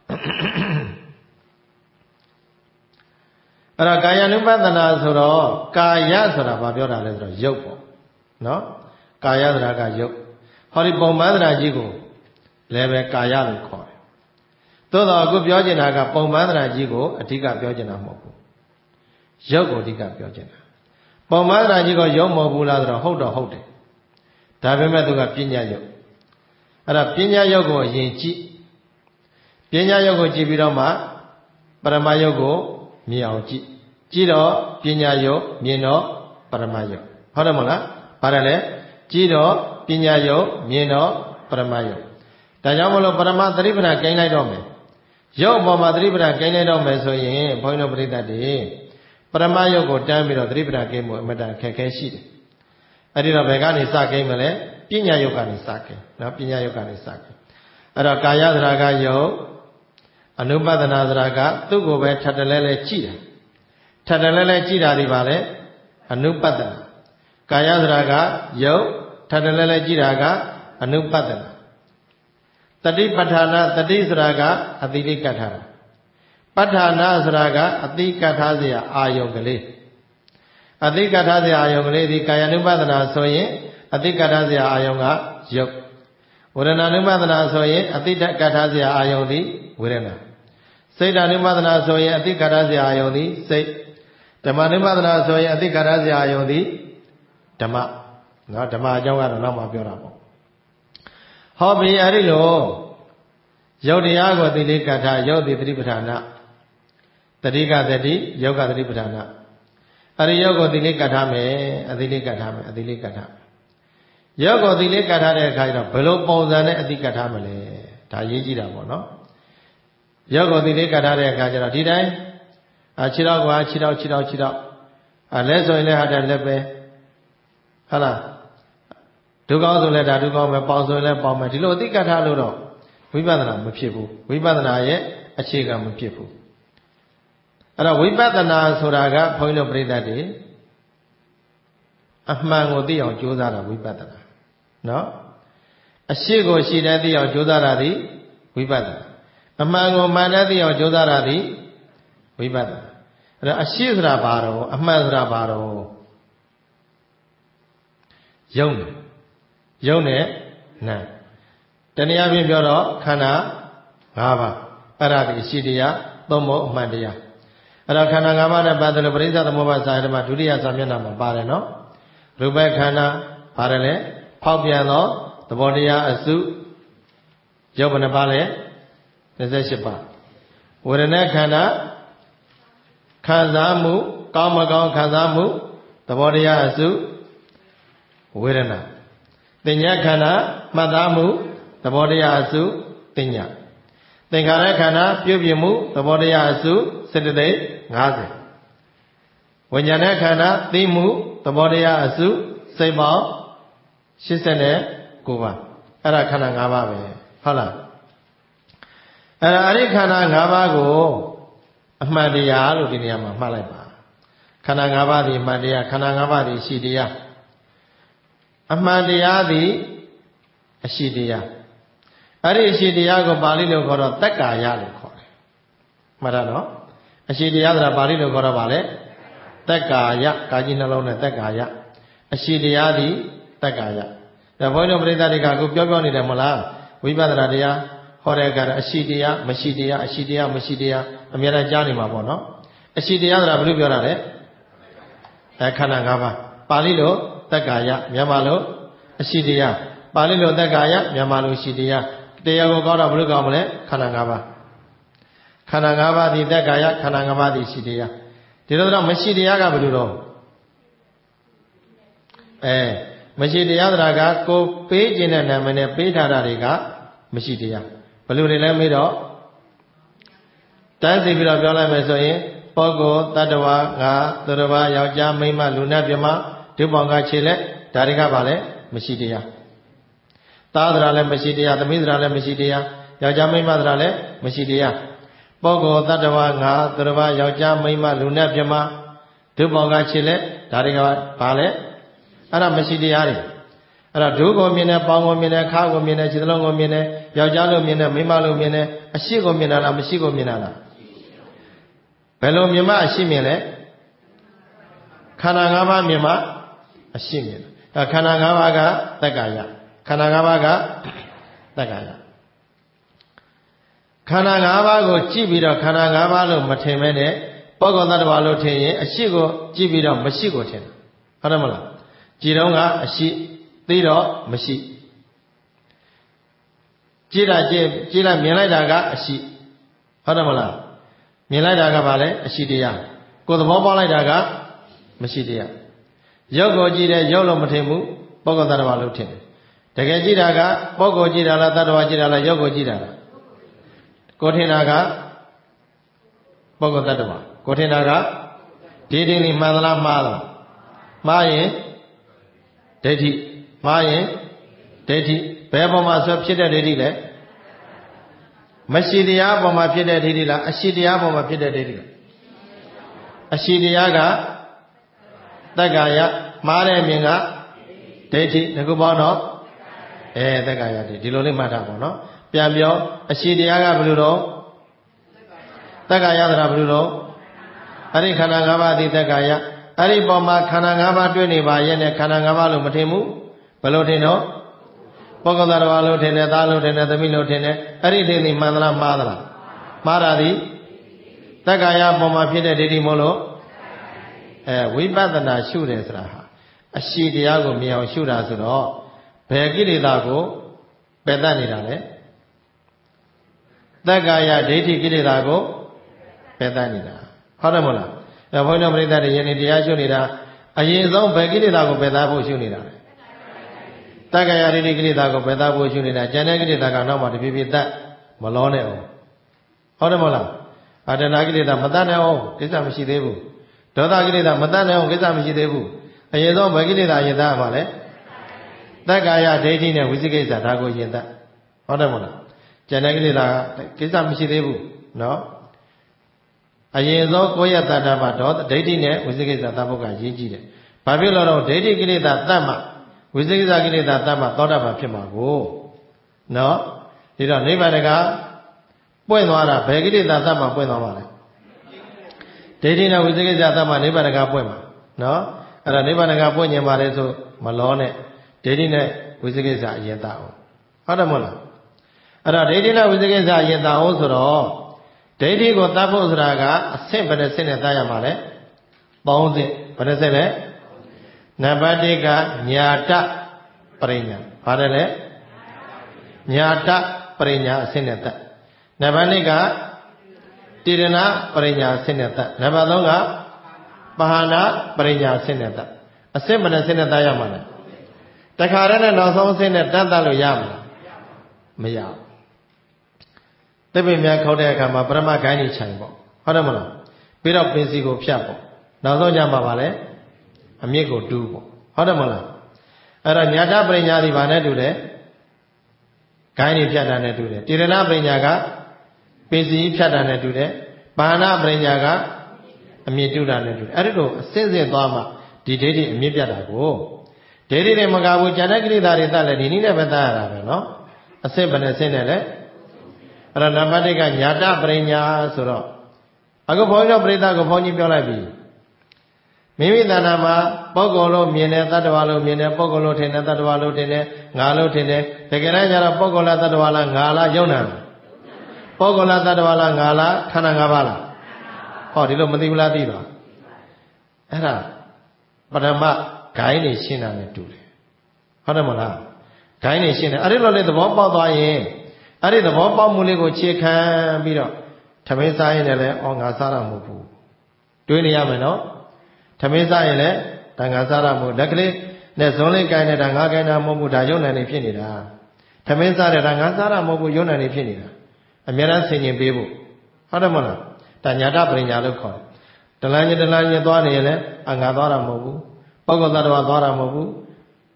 [SPEAKER 1] အဲ့တော့ကာယ ानु ပဒနာဆိုတော့ကာယဆိုတာဘာပြောတာလဲဆိုတော့ရုပ်ပေါ့နော်ကာယဆိုတာကရုပ်ဟောဒီပုံမှန်သဏ္ဍာန်ကြီးကိုလည်းပဲကာယလို့ခေါ်တယ်သို့တော့အခုပြောချင်တာကပုံမှန်သဏ္ဍာန်ကြီးကိုအဓိကပြောချင်တာမဟုတ်ဘူးရုပ်ကိုအဓိကပြောချင်တာပုံမှန်သဏ္ဍာန်ကြီးကိုရုပ်မဟုတ်ဘူးလားဆိုတော့ဟုတ်တော့ဟုတ်တယ်ဒါပေမဲ့သူကပညာရုပ်အဲ့ဒါပညာရုပ်ကိုအရင်ကြည့်ပညာရုပ်ကိုကြည့်ပြီးတော့မှပရမယုတ်ကိုမြင်အောင်ကြည့်ကြည့်တော့ပညာရုပ်မြင်တော့ပရမယုတ်ဟုတ်တယ်မဟုတ်လားဘာလဲလဲကြည့်တော့ပညာယုတ်မြင်တော့ပရမယုတ်ဒါကြောင့်မလို့ပရမသတိပဋ္ဌာန်ကိန်းလိုက်တော့မယ်ရုပ်အပေါ်မှာသတိပဋ္ဌာန်ကိန်းလိုက်တော့မယ်ဆိုရင်ဘုန်းကြီးတို့ပရိသတ်တွေပရမယုတ်ကိုတန်းပြီးတော့သတိပဋ္ဌာန်ကိန်းမှုအမတန်ခက်ခဲရှိတယ်အဲ့ဒီတော့ဘယ်ကနေစကိန်းမလဲပညာယုတ်ကနေစကိန်းနော်ပညာယုတ်ကနေစကိန်းအဲ့တော့ကာယသရာကယုတ်အနုပဒနာသရာကသူ့ကိုပဲထပ်တလဲလဲကြည့်တာထပ်တလဲလဲကြည့်တာဒီပါလေအနုပဒနာကာယသရာကယုတ်ထပ်တလဲလဲကြည့်တာကအနုပဒနာတတိပဋ္ဌာနာတတိဆိုတာကအတိလိကတ်ထားတာပဋ္ဌာနာဆိုတာကအတိကတ်ထားเสียအာယုံကလေးအတိကတ်ထားเสียအာယုံကလေးဒီကာယ ानु ပဒနာဆိုရင်အတိကတ်ထားเสียအာယုံကယုတ်ဝေဒနာ ानु ပဒနာဆိုရင်အတိကတ်ထားเสียအာယုံသည်ဝေဒနာစိတ် ानु ပဒနာဆိုရင်အတိကတ်ထားเสียအာယုံသည်စိတ်ဓမ္မ ानु ပဒနာဆိုရင်အတိကတ်ထားเสียအာယုံသည်ဓမ္မနော်ဓမ္မအကြောင်းကတော့နောက်မှပြောတာပေါ့ဟောပြီအဲ့ဒီလိုယုတ်တရားကိုသိလေးကထာယုတ်တိသတိပဋ္ဌာနာတတိကသတိယုတ်ကသတိပဋ္ဌာနာအဲ့ဒီယုတ်ကိုသိလေးကထာမယ်အသိလေးကထာမယ်အသိလေးကထာယုတ်ကိုသိလေးကထာတဲ့အခါကျတော့ဘယ်လိုပုံစံနဲ့အသိကထာမလဲဒါရေးကြည့်တာပေါ့နော်ယုတ်ကိုသိလေးကထာတဲ့အခါကျတော့ဒီတိုင်းခြေတော့ကွာခြေတော့လဲဆိုရင်လည်းဟာတဲ့လက်ပဲဟုတ်လားဒုက္ခဆိုလဲဒါဒုက္ခပဲပေါင်ဆိုရင်လည်းပေါင်မယ်ဒီလိုအသိကထာလို့တော့ဝိပဿနာမဖြစ်ဘူးဝိပဿနာရဲ့အခြေခံမဖြစ်ဘူးအဲ့တော့ဝိပဿနာဆိုတာကဘုန်းကြီးတို့ပြိဿတ်တွေအမှန်ကိုသိအောင်ကြိုးစားတာဝိပဿနာနော်အရှိကိုရှိတဲ့သိအောင်ကြိုးစားတာဒီဝိပဿနာအမှန်ကိုမှန်တဲ့သိအောင်ကြိုးစားတာဒီဝိပဿနာအဲ့တော့အရှိဆိုတာဘာတော့အမှန်ဆိုတာဘာတော့ယုံနဲ့နာတနည်းအားဖြင့်ပြောတော့ခန္ဓာ၅ပါးအဲ့ဒါဒီအရှိတရားသုံးဖို့အမှန်တရားအဲ့တော့ခန္ဓာ၅ပါးနဲ့ပတ်သက်လို့ပရိစ္ဆေသမုပ္ပါဒ်စာရဓမ္မဒုတိယစာမျက်နှာမှာပါတယ်နော်ရူပခန္ဓာပါတယ်လေဖောက်ပြန်သောသဘောတရားအစုရုပ်ဘယ်နှပါလဲ28ပါးဝေဒနာခန္ဓာခံစားမှုကောင်းမကောင်းခံစားမှုသဘောတရားအစုဝေဒနာသင်ညာခန္ဓာမှတ်သားမှုသဘောတရားအစုသင်ညာသင်္ခါရခန္ဓာပြုပြင်မှုသဘောတရားအစုစေတသိက်50ဝိညာဏခန္ဓာသိမှုသဘောတရားအစုစိတ်ပေါင်း89ပါးအဲ့ဒါခန္ဓာ5ပါးပဲဟုတ်လားအဲ့ဒီခန္ဓာ5ပါးကိုအမှန်တရားလို့ဒီနေရာမှာမှတ်လိုက်ပါခန္ဓာ5ပါးဒီအမှန်တရားခန္ဓာ5ပါးဒီရှိတရားအမှန်တရားသည်အရှိတရားအဲ့ဒီအရှိတရားကိုပါဠိလိုခေါ်တော့တက္ကာယလို့ခေါ်တယ်မှတ်ရနော်အရှိတရားဆိုတာပါဠိလိုခေါ်တော့ဗာလေတက္ကာယကာကြီးနှလုံးနဲ့တက္ကာယအရှိတရားသည်တက္ကာယဒါဘုန်းကြီးတို့ပရိသတ်တွေကအခုပြောနေတယ်မလားဝိပဿနာတရားဟောတဲ့အခါအရှိတရားမရှိတရားအရှိတရားမရှိတရားအများအားကြားနေမှာပေါ့နော်အရှိတရားဆိုတာဘယ်လိုပြောတာလဲခန္ဓာ၅ပါးပါဠိလိုတက္ကာယမြန်မာလိုအရှိတရားပါဠိလိုတက္ကာယမြန်မာလိုရှိတရားတရားကိုကောက်တော့ဘယ်လိုကောက်မလဲခန္ဓာ၅ပါးခန္ဓာ၅ပါးဒီတက္ကာယခန္ဓာ၅ပါးဒီရှိတရားဒီလိုတော့မရှိတရားကဘယ်လိုတော့မရှိတရားဆိုတာကကိုပေးခြင်းတဲ့နာမည်နဲ့ပေးထားတာတွေကမရှိတရားဘယ်လိုတွေလဲမေးတော့တန်းစီပြီးတော့ပြောလိုက်မယ်ဆိုရင်ပုဂ္ဂိုလ်တ attva ငါသူတစ်ပါးယောက်ျားမိန်းမလူနဲ့ပြမဒုပေါင်းကခြေလက်ဒါတွေကဘာလဲမရှိတရားသားသရာလည်းမရှိတရားသမီးသရာလည်းမရှိတရားယောက်ျားမိန်းမသရာလည်းမရှိတရားပုဂ္ဂိုလ်တ attva ငါသူတစ်ပါးယောက်ျားမိန်းမလူနဲ့ပြမဒုဘောကချစ်လက်ဒါတွေကဘာလဲအဲ့ဒါမရှိတရားတွေအဲ့ဒါဒုကိုမြင်တယ်ပေါင်းကိုမြင်တယ်ခါကိုမြင်တယ်ခြေလုံးကိုမြင်တယ်ယောက်ျားလို့မြင်တယ်မိန်းမလို့မြင်တယ်အရှိကိုမြင်တာလားမရှိကိုမြင်တာလားဘယ်လိုမြင်မှအရှိမြင်လဲခန္ဓာ၅ပါးမြင်မှအရှိမြင်တယ်ခန္ဓာ၅ပါးကသက္ကာယခန္ဓာ၅ပါးကသက္ကာယခန္ဓာ၅ပါးကိုကြည့်ပြီးတော့ခန္ဓာ၅ပါးလို့မထင်မဲနဲ့ပုဂ္ဂိုလ်သတ္တဝါလို့ထင်ရင်အရှိကိုကြည့်ပြီးတော့မရှိကိုထင်တယ်ဟုတ်တယ်မလားကြည်တော့ကအရှိသိတော့မရှိကြည့်လိုက်မြင်လိုက်တာကအရှိဟုတ်တယ်မလားမြင်လိုက်တာကဘာလဲအရှိတရားကိုယ်သဘောပေါက်လိုက်တာကမရှိတရားရုပ်ကိုကြည့်တယ်ရုပ်လို့မထင်ဘူးပုဂ္ဂိုလ်သတ္တဝါလို့ထင်တယ်တကယ်ကြည့်တာကပုဂ္ဂိုလ်ကြည့်တာလားသတ္တဝါကြည့်တာလားရုပ်ကိုကြည့်တာလားကိုထင်တာကပုဂ္ဂိုလ်တ attva ကိုထင်တာကဒီတင်းလေးမှန်သလားမှားလားမှားရင်ဒိဋ္ဌိမှားရင်ဒိဋ္ဌိဘယ်ပေါ်မှာဆိုဖြစ်တဲ့ဒိဋ္ဌိလဲမရှိတရားပေါ်မှာဖြစ်တဲ့ဒိဋ္ဌိလားအရှိတရားပေါ်မှာဖြစ်တဲ့ဒိဋ္ဌိလားအရှိတရားကသက္ကာယမှားတဲ့မြင်ကဒိဋ္ဌိဒီခုပေါ့နော်သက္ကာယဒီလိုလေးမှတ်တာပေါ့နော်ပြန်ပြောအရှိတရားကဘယ်လိုတော့သက္ကာယသရာဘယ်လိုတော့အဲ့ဒီခန္ဓာ၅ပါးအတိသက္ကာယအဲ့ဒီပေါ်မှာခန္ဓာ၅ပါးတွေ့နေပါရဲ့နဲ့ခန္ဓာ၅ပါးလို့မထင်ဘူးဘယ်လိုထင်တော့ပုဂ္ဂိုလ်သတ္တဝါလို့ထင်တယ်သားလို့ထင်တယ်သမီးလို့ထင်တယ်အဲ့ဒီဒိဋ္ဌိမှန်သလားမှားသလားမှားတာဒီသက္ကာယပေါ်မှာဖြစ်တဲ့ဒိဋ္ဌိမို့လို့ဝိပဿနာရှုတယ်ဆိုတာဟာအရှိတရားကိုမြင်အောင်ရှုတာဆိုတော့ဘယ်ကိလေသာကိုပယ်တတ်နေတာလဲသက္ကာယဒိဋ္ဌိကိလေသာကိုပယ်တတ်နေတာဟုတ်တယ်မဟုတ်လားဘုန်းတော်ပရိသတ်တွေယနေ့တရားရှုနေတာအရင်ဆုံးဘယ်ကိလေသာကိုပယ်တတ်ဖို့ရှုနေတာလဲသက္ကာယဒိဋ္ဌိကိလေသာကိုပယ်တတ်ဖို့ရှုနေတာဉာဏ်နဲ့ကိလေသာကနောက်မှတဖြည်းဖြည်းတတ်မလောနဲ့အောင်ဟုတ်တယ်မဟုတ်လားအတ္တနာကိလေသာမတတ်နိုင်အောင်ကိစ္စမရှိသေးဘူးဒေါသကိလေသာမတတ်နိုင်အောင်ကိစ္စမရှိသေးဘူးအရင်ဆုံးဘယ်ကိလေသာယင်တတ်မှာလဲသက္ကာယဒိဋ္ဌိနဲ့ဝိသိကိစ္စဒါကိုယင်တတ်ဟုတ်တယ်မဟုတ်လားဉာဏ်နဲ့ကိလေသာကိစ္စမရှိသေးဘူးနော်အရင်ဆုံးကိုယ့်ရဲ့တဏ္ဍာမှာတော့ဒိဋ္ဌိနဲ့ဝိသိကိစ္စသတ်ဖို့ကရည်ကြည့်တယ်ဘာဖြစ်လို့တော့ဒိဋ္ဌိကိလေသာတတ်မှဝိသိကိစ္စကိလေသာတတ်မှသောတာပန်ဖြစ်မှာကိုနော်ဒီတော့နိဗ္ဗာန်ကပွင့်သွားတာဘယ်ကိလေသာတတ်မှပွင့်သွားမှာလဲဒိဋ္ဌိနဲ့ဝိသိကိစ္စတတ်မှနိဗ္ဗာန်ကပွင့်မှာနော်အဲ့ဒါနိဗ္ဗာန်ကပွင့်ညင်ပါလေဆိုမလောနဲ့ဒိဋ္ဌိနဲ့ဝိသိကိစ္စအရင်တတ်အောင်ဟုတ်တယ်မဟုတ်လားအဲ့တော့ဒိဋ္ဌိနဲ့ဝိသိကိစ္စအရင်တတ်အောင်ဆိုတော့ဒိဋ္ဌိကိုတတ်ဖို့ဆိုတာကအဆင့်ဘယ်နှဆင့်နဲ့တတ်ရမှာလဲ၃ဆင့်ဘယ်နှဆင့်လဲနံပါတ်1ကညာတပရိညာပါတယ်လေညာတပရိညာအဆင့်နဲ့တတ်နံပါတ်2ကတိရဏပရိညာအဆင့်နဲ့တတ်နံပါတ်3ကပဟာနာပရိညာအဆင့်နဲ့တတ်အဆင့်ဘယ်နှဆင့်နဲ့တတ်ရမှာလဲတခါတည်းနဲ့နောက်ဆုံးအဆင့်နဲ့တတ်လို့ရမှာမရဘူးသစ်ပင်များခောက်တဲ့အခါမှာပရမဂိုင်းကြီးခြံပေါ့ဟုတ်တယ်မလားပြီးတော့ပင်စီကိုဖြတ်ပေါ့နောက်ဆုံးကြမှာပါလေအမြင့်ကိုတူးပေါ့ဟုတ်တယ်မလားအဲ့တော့ညာတပရိညာဒီဘာနဲ့တူလဲဂိုင်းကြီးဖြတ်တာနဲ့တူတယ်တိရဏပရိညာကပင်စီဖြတ်တာနဲ့တူတယ်ပါဏပရိညာကအမြင့်တူတာနဲ့တူတယ်အဲ့ဒီလိုအစစ်စစ်သွားမှဒီဒိဋ္ဌိအမြင့်ပြတ်တာကိုဒိဋ္ဌိတွေမကဘူးဉာဏ်ကိလေသာတွေတတ်လဲဒီနည်းနဲ့ပဲတတ်ရတာပဲနော်အစစ်ဘယ်နဲ့ဆင်းနေလဲအဲ့ဒါနံပါတ်1ကညာတပရိညာဆိုတော့အခုဘုန်းကြီးတို့ပြိဿကိုဘုန်းကြီးပြောလိုက်ပြီမိမိတဏ္ဍာမှာပုဂ္ဂိုလ်လို့မြင်တယ်တ attva လို့မြင်တယ်ပုဂ္ဂိုလ်လို့ထင်တယ်တ attva လို့ထင်တယ်ငါလို့ထင်တယ်တကယ်တမ်းကျတော့ပုဂ္ဂိုလ်လားတ attva လားငါလားယုံနာလားပုဂ္ဂိုလ်လားတ attva လားငါလားခန္ဓာ၅ပါးလားဟောဒီလိုမသိဘူးလားသိတော့အဲ့ဒါပထမဂိုင်းနေရှင်းတာနဲ့တူတယ်ဟုတ်တယ်မလားဂိုင်းနေရှင်းတယ်အဲ့ဒီလိုလေသဘောပေါက်သွားရင်အဲ့ဒီသဘောပေါက်မှုလေးကိုခြေခံပြီးတော့ထမင်းစားရင်လည်းငါစားတာမဟုတ်ဘူးတွေးနေရမယ်နော်ထမင်းစားရင်လည်းဒါငါစားတာမဟုတ်လက်ကလေးနဲ့ဇွန်လေးကိုင်းနေတာငါကိုင်းတာမဟုတ်ဘူးဒါယုံနာနေဖြစ်နေတာထမင်းစားတယ်ဒါငါစားတာမဟုတ်ဘူးယုံနာနေဖြစ်နေတာအများအားဆင်ញင်ပေးဖို့ဟုတ်တယ်မလားဒါညာတပရိညာလို့ခေါ်တယ်တလန်းချင်းသွားနေရင်လည်းငါသွားတာမဟုတ်ဘူးပုဂ္ဂိုလ်သတ္တဝါသွားတာမဟုတ်ဘူး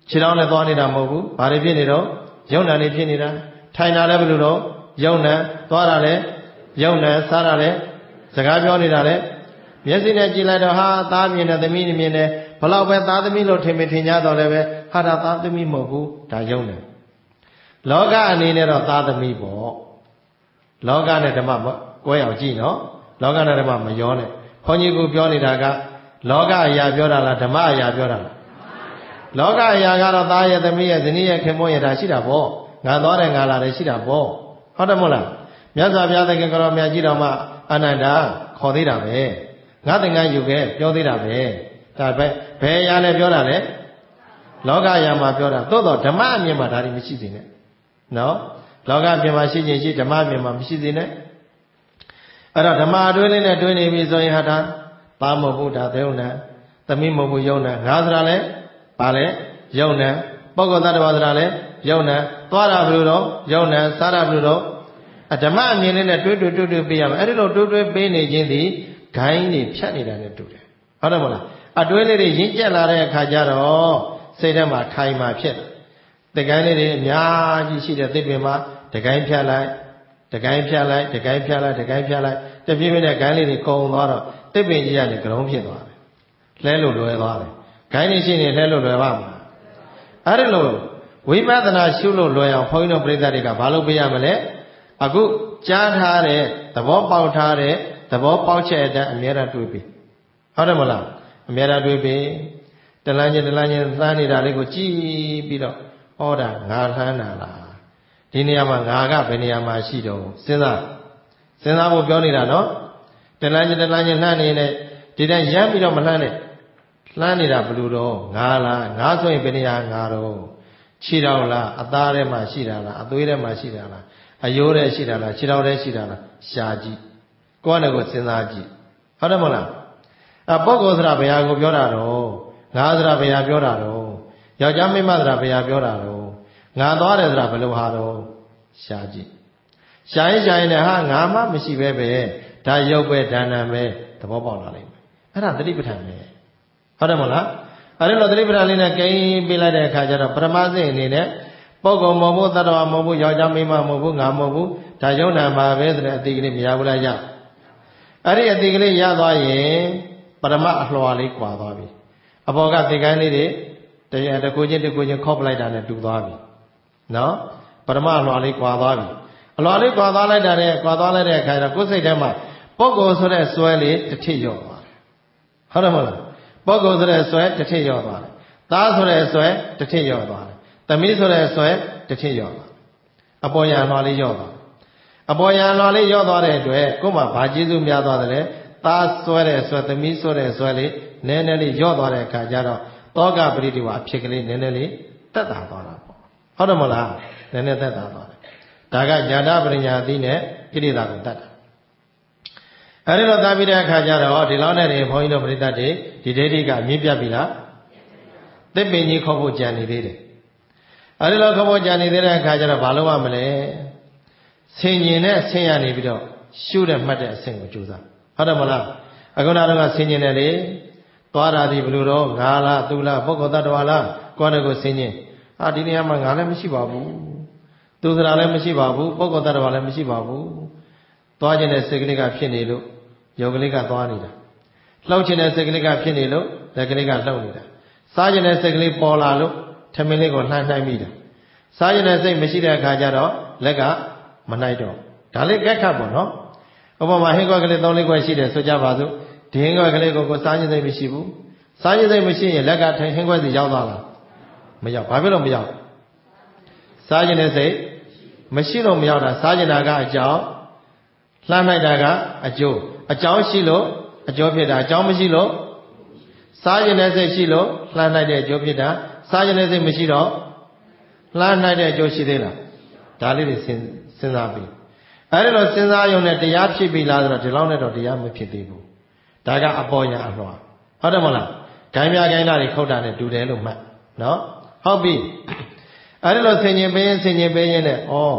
[SPEAKER 1] ခြေထောက်နဲ့သွားနေတာမဟုတ်ဘူးဘာတွေဖြစ်နေတော့ယုံနာနေဖြစ်နေတာထိုင်တာလည်းဘယ်လိုတော့ယုံနာသွားတာလည်းယုံနာစားတာလည်းစကားပြောနေတာလည်းမျက်စိနဲ့ကြည့်လိုက်တော့ဟာသားမြင်တယ်သမီးမြင်တယ်ဘလောက်ပဲသားသမီးလို့ထင်ကြတော့လည်းပဲဟာဒါသားသမီးမဟုတ်ဘူးဒါယုံနာလောကအနေနဲ့တော့သားသမီးပေါ့လောကနဲ့ဓမ္မကွဲအောင်ကြည့်နော်လောကနဲ့ဓမ္မမရောနဲ့ခွန်ကြီးကပြောနေတာကလောကအရာပြောတာလားဓမ္မအရာပြောတာလားလောကအရာကတော့သားရဲ့သမီးရဲ့ဇနီးရဲ့ခင်မွန်းရဲ့ဒါရှိတာပေါ့ငါသွားတယ်ငါလာတယ်ရှိတာပေါ့ဟုတ်တယ်မို့လားမြတ်စွာဘုရားသခင်ကတော်မြတ်ကြီးတော်မှာအနန္တခေါ်သေးတာပဲငါသင်္ကန်းယူခဲ့ပြောသေးတာပဲဒါပဲဘယ်အရာနဲ့ပြောတာလဲလောကအရာမှာပြောတာသို့တော့ဓမ္မအမြင်မှာဒါတွေမရှိစေနဲ့နော်လောကအမြင်မှာရှိခြင်းရှိဓမ္မအမြင်မှာမရှိစေနဲ့အဲ့တော့ဓမ္မအတွင်းလေးနဲ့တွင်းနေပြီဆိုရင်ဟာဒါသားမဟုတ်ဘူးဒါသေယုံနံသမီးမဟုတ်ဘူးယုံနံငါဆိုတာလဲဘာလဲယုံနံပုဂ္ဂိုလ်သတ္တဝါဆိုတာလဲယုံနံသွားတာဘယ်လိုတော့ယုံနံစားတာဘယ်လိုတော့ဓမ္မအမြင်လေးနဲ့တွဲပေးရမယ်အဲ့ဒီလိုတွဲပေးနေခြင်းသည်ဂိုင်းတွေဖြတ်နေတာနဲ့တူတယ်ဟုတ်တယ်မဟုတ်လားအတွင်းလေးတွေရင့်ကျက်လာတဲ့အခါကျတော့စိတ်ထဲမှာခိုင်မာဖြစ်တယ်တကိုင်းလေးတွေအများကြီးရှိတဲ့သစ်ပင်မှာတကိုင်းဖြတ်လိုက်တကိုင်းဖြတ်လိုက်တကိုင်းဖြတ်လိုက်တကိုင်းဖြတ်လိုက်တပြည့်ပြည့်နဲ့ဂိုင်းလေးတွေကုန်သွားတော့သစ်ပင်ကြီးကနေကရုံးဖြစ်သွားတယ်လှဲလို့လွယ်သွားတယ်ဂိုင်းနေရှိနေလှဲလို့လွယ်ပါ့မလားအဲ့ဒီလိုဝိပဿနာရှုလို့လွယ်အောင်ဘုန်းကြီးတို့ပြိဿတွေကဘာလုပ်ပေးရမလဲအခုကြားထားတဲ့သဘောပေါက်ထားတဲ့သဘောပေါက်ချက်အတိုင်းအများအားတွေးပြီးဟုတ်တယ်မလားအများအားတွေးပြီးတလန်းချင်းလှမ်းနေတာလေးကိုကြည့်ပြီးတော့ဩဒါငါလှမ်းတာလားဒီနေရာမှာငါကဘယ်နေရာမှာရှိတော့စဉ်းစားဖို့ပြောနေတာနော်တလန်းချင်းလှမ်းနေနေဒီတိုင်းရမ်းပြီးတော့မလှမ်းနဲ့လှမ်းနေတာဘယ်လိုတော့ငါလားငါဆိုရင်ဘယ်နေရာငါတော့ခြေတော်လားအသားထဲမှာရှိတာလားအသွေးထဲမှာရှိတာလားအယိုးထဲရှိတာလားခြေတော်ထဲရှိတာလားရှာကြည့်ကိုယ့်နဲ့ကိုယ်စဉ်းစားကြည့်ဟုတ်တယ်မဟုတ်လားပုဂ္ဂိုလ်ဆိုတာဘယ်ဟာကိုပြောတာတော့ငါဆိုတာဘယ်ဟာပြောတာတော့ယောက်ျားမိန်းမဆိုတာဘယ်ဟာပြောတာတော့ငါသွားတယ်ဆိုတာဘယ်လိုဟာတော့ရှာကြည့်ရှာရင်လည်းဟာငါမှမရှိပဲဒါရုပ်ပဲဒါနံပဲသဘောပေါက်လာလိမ့်မယ်အဲ့ဒါသတိပဋ္ဌာန်ပဲဟုတ်တယ်မဟုတ်လားအဲ့ဒီလိုသတိပဋ္ဌာန်လေးနဲ့ကိန်းပေးလိုက်တဲ့အခါကျတော့ပရမစိတ်အနေနဲ့ပုဂ္ဂိုလ်မဟုတ်ဘူးသတ္တဝါမဟုတ်ဘူးယောက်ျားမိန်းမမဟုတ်ဘူးငါမဟုတ်ဘူးဒါယုံနာမှာပဲဆိုတဲ့အတိကလေးမရဘူးလားရအဲ့ဒီအတိကလေးရသွားရင်ပရမအလွှာလေးကွာသွားပြီအဘောကသိကိုင်းလေးတွေတရားတစ်ခုချင်းခေါက်ပလိုက်တာနဲ့တူသွားပြီနော်ပရမအလွှာလေးကွာသွားပြီအလွှာလေးကွာသွားလိုက်တဲ့အခါကျကိုယ်စိတ်ထဲမှာပုဂ္ဂိုလ်ဆိုတဲ့စွဲလေးတစ်ထစ်ရော့သွားတယ်ဟုတ်တယ်မဟုတ်လားပုဂ္ဂိုလ်ဆိုတဲ့စွဲတစ်ထစ်ရော့သွားတယ်သားဆိုတဲ့စွဲတစ်ထစ်ရော့သွားတယ်သမီးဆိုတဲ့စွဲတစ်ထစ်ရော့သွားအပေါ်ယံလွှာလေးရော့သွားအပေါ်ယံလွှာလေးရော့သွားတဲ့အတွက်ကိုယ်မှာဘာကျေးဇူးများသွားတယ်သားစွဲတဲ့စွဲသမီးစွဲတဲ့စွဲလေးနည်းနည်းလေးရော့သွားတဲ့အခါကျတော့တောကပရိဒီဝအဖြစ်ကလေးနည်းနည်းလေးတက်တာသွားတာပေါ့ဟုတ်တယ်မလားနည်းနည်းတက်တာသွားတယ်ဒါကญาณပရိညာတိနဲ့ကိရိတာကိုတတ်တာအဲဒီတော့တာပြီးတဲ့အခါကျတော့ဒီလောက်နဲ့နေဘုန်းကြီးတို့ပရိသတ်တွေဒီဒိဋ္ဌိကမြင့်ပြတ်ပြီလားသစ်ပင်ကြီးခေါ်ဖို့ကြံနေသေးတယ်အဲဒီလိုခေါ်ဖို့ကြံနေသေးတဲ့အခါကျတော့ဘာလုပ်ရမလဲဆင်ញင်နဲ့ဆင်းရနေပြီးတော့ရှုတဲ့မှတ်တဲ့အဆင့်ကိုကြိုးစားဟုတ်တယ်မလားအခုနကတော့ဆင်ញင်တယ်လေသွားတာဒီဘယ်လိုတော့ငါလားသူလားပုဂ္ဂိုလ်တ attva လားကိုယ်နဲ့ကိုဆင်ញင်ဒီနေရာမှာငါလည်းမရှိပါဘူးသူစရာလည်းမရှိပါဘူးပုဂ္ဂိုလ်တ attva လည်းမရှိပါဘူးသွားခြင်းတဲ့စိတ်ကလေးကဖြစ်နေလို့ယောဂလေးကသွားနေတာလှုပ်ခြင်းတဲ့စိတ်ကလေးကဖြစ်နေလို့လက်ကလေးကလှုပ်နေတာစားခြင်းတဲ့စိတ်ကလေးပေါ်လာလို့ထမင်းလေးကိုလှမ်းမိတာစားခြင်းတဲ့စိတ်မရှိတဲ့အခါကျတော့လက်ကမနိုင်တော့ဒါလေးကက်ခတ်ပေါ့နော်ဥပမာဟင်းခွက်ကလေး3-4ခွက်ရှိတယ်ဆိုကြပါစို့ဒီဟင်းခွက်ကလေးကိုစားခြင်းစိတ်မရှိဘူးစားခြင်းစိတ်မရှိရင်လက်ကဟင်းခွက်စီရောက်သွားလားမရောက်ဘာဖြစ်လို့မရောက်စားခြင်းတဲ့စိတ်မရှိလို့မရောက်တာစားခြင်းတာကအကြောင်းလှမ်းလိုက်တာကအကျိုးအကြောင်းရှိလို့အကျိုးဖြစ်တာအကြောင်းမရှိလို့စားခြင်းတဲ့စိတ်ရှိလို့လှမ်းလိုက်တဲ့အကျိုးဖြစ်တာစားခြင်းတဲ့စိတ်မရှိတော့လှမ်းလိုက်တဲ့အကျိုးရှိသေးလားဒါလေးတွေစဉ်းစားပြီးအဲဒီလိုစဉ်းစားရုံနဲ့တရားဖြစ်ပြီလားဆိုတော့ဒီလောက်နဲ့တော့တရားမဖြစ်သေးဘူးဒါကအပေါ်ညာအလွှာဟုတ်တယ်မဟုတ်လားဂိုင်းပြဂိုင်းလာတွေခုတ်တာနဲ့တူတယ်လို့မှတ်နော်ဟုတ်ပြီအဲဒီလိုဆင်ញင်ပေးရင်နဲ့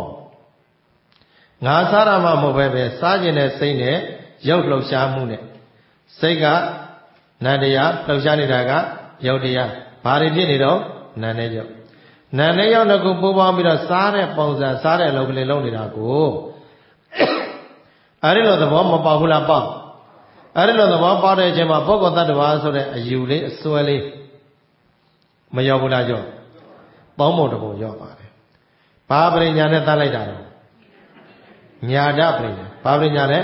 [SPEAKER 1] ငါစားရမှာမဟုတ်ပဲစားခြင်းနဲ့စိတ်နဲ့ရုပ်လှုပ်ရှားမှုနဲ့စိတ်ကနတ်တရားလှုပ်ရှားနေတာကရုပ်တရားဘာတွေဖြစ်နေတော့နာနဲ့ရောက်နာနဲ့ရောက်တော့ကိုပူပေါင်းပြီးတော့စားတဲ့ပုံစံစားတဲ့လုပ်ကလေးလုပ်နေတာကိုအဲ့ဒီလိုသဘောမပေါက်ဘူးလားပေါက်အဲ့ဒီလိုသဘောပေါက်တဲ့အချိန်မှာပုဂ္ဂိုလ်တ attva ဆိုတဲ့အယူလေးအစွဲလေးမရောက်ဘူးလားကြောက်ပေါင်းပုံတစ်ပုံရောက်ပါတယ်ဘာပရိညာနဲ့တတ်လိုက်တာတော့ညာဒပရိညာဘာပရိညာနဲ့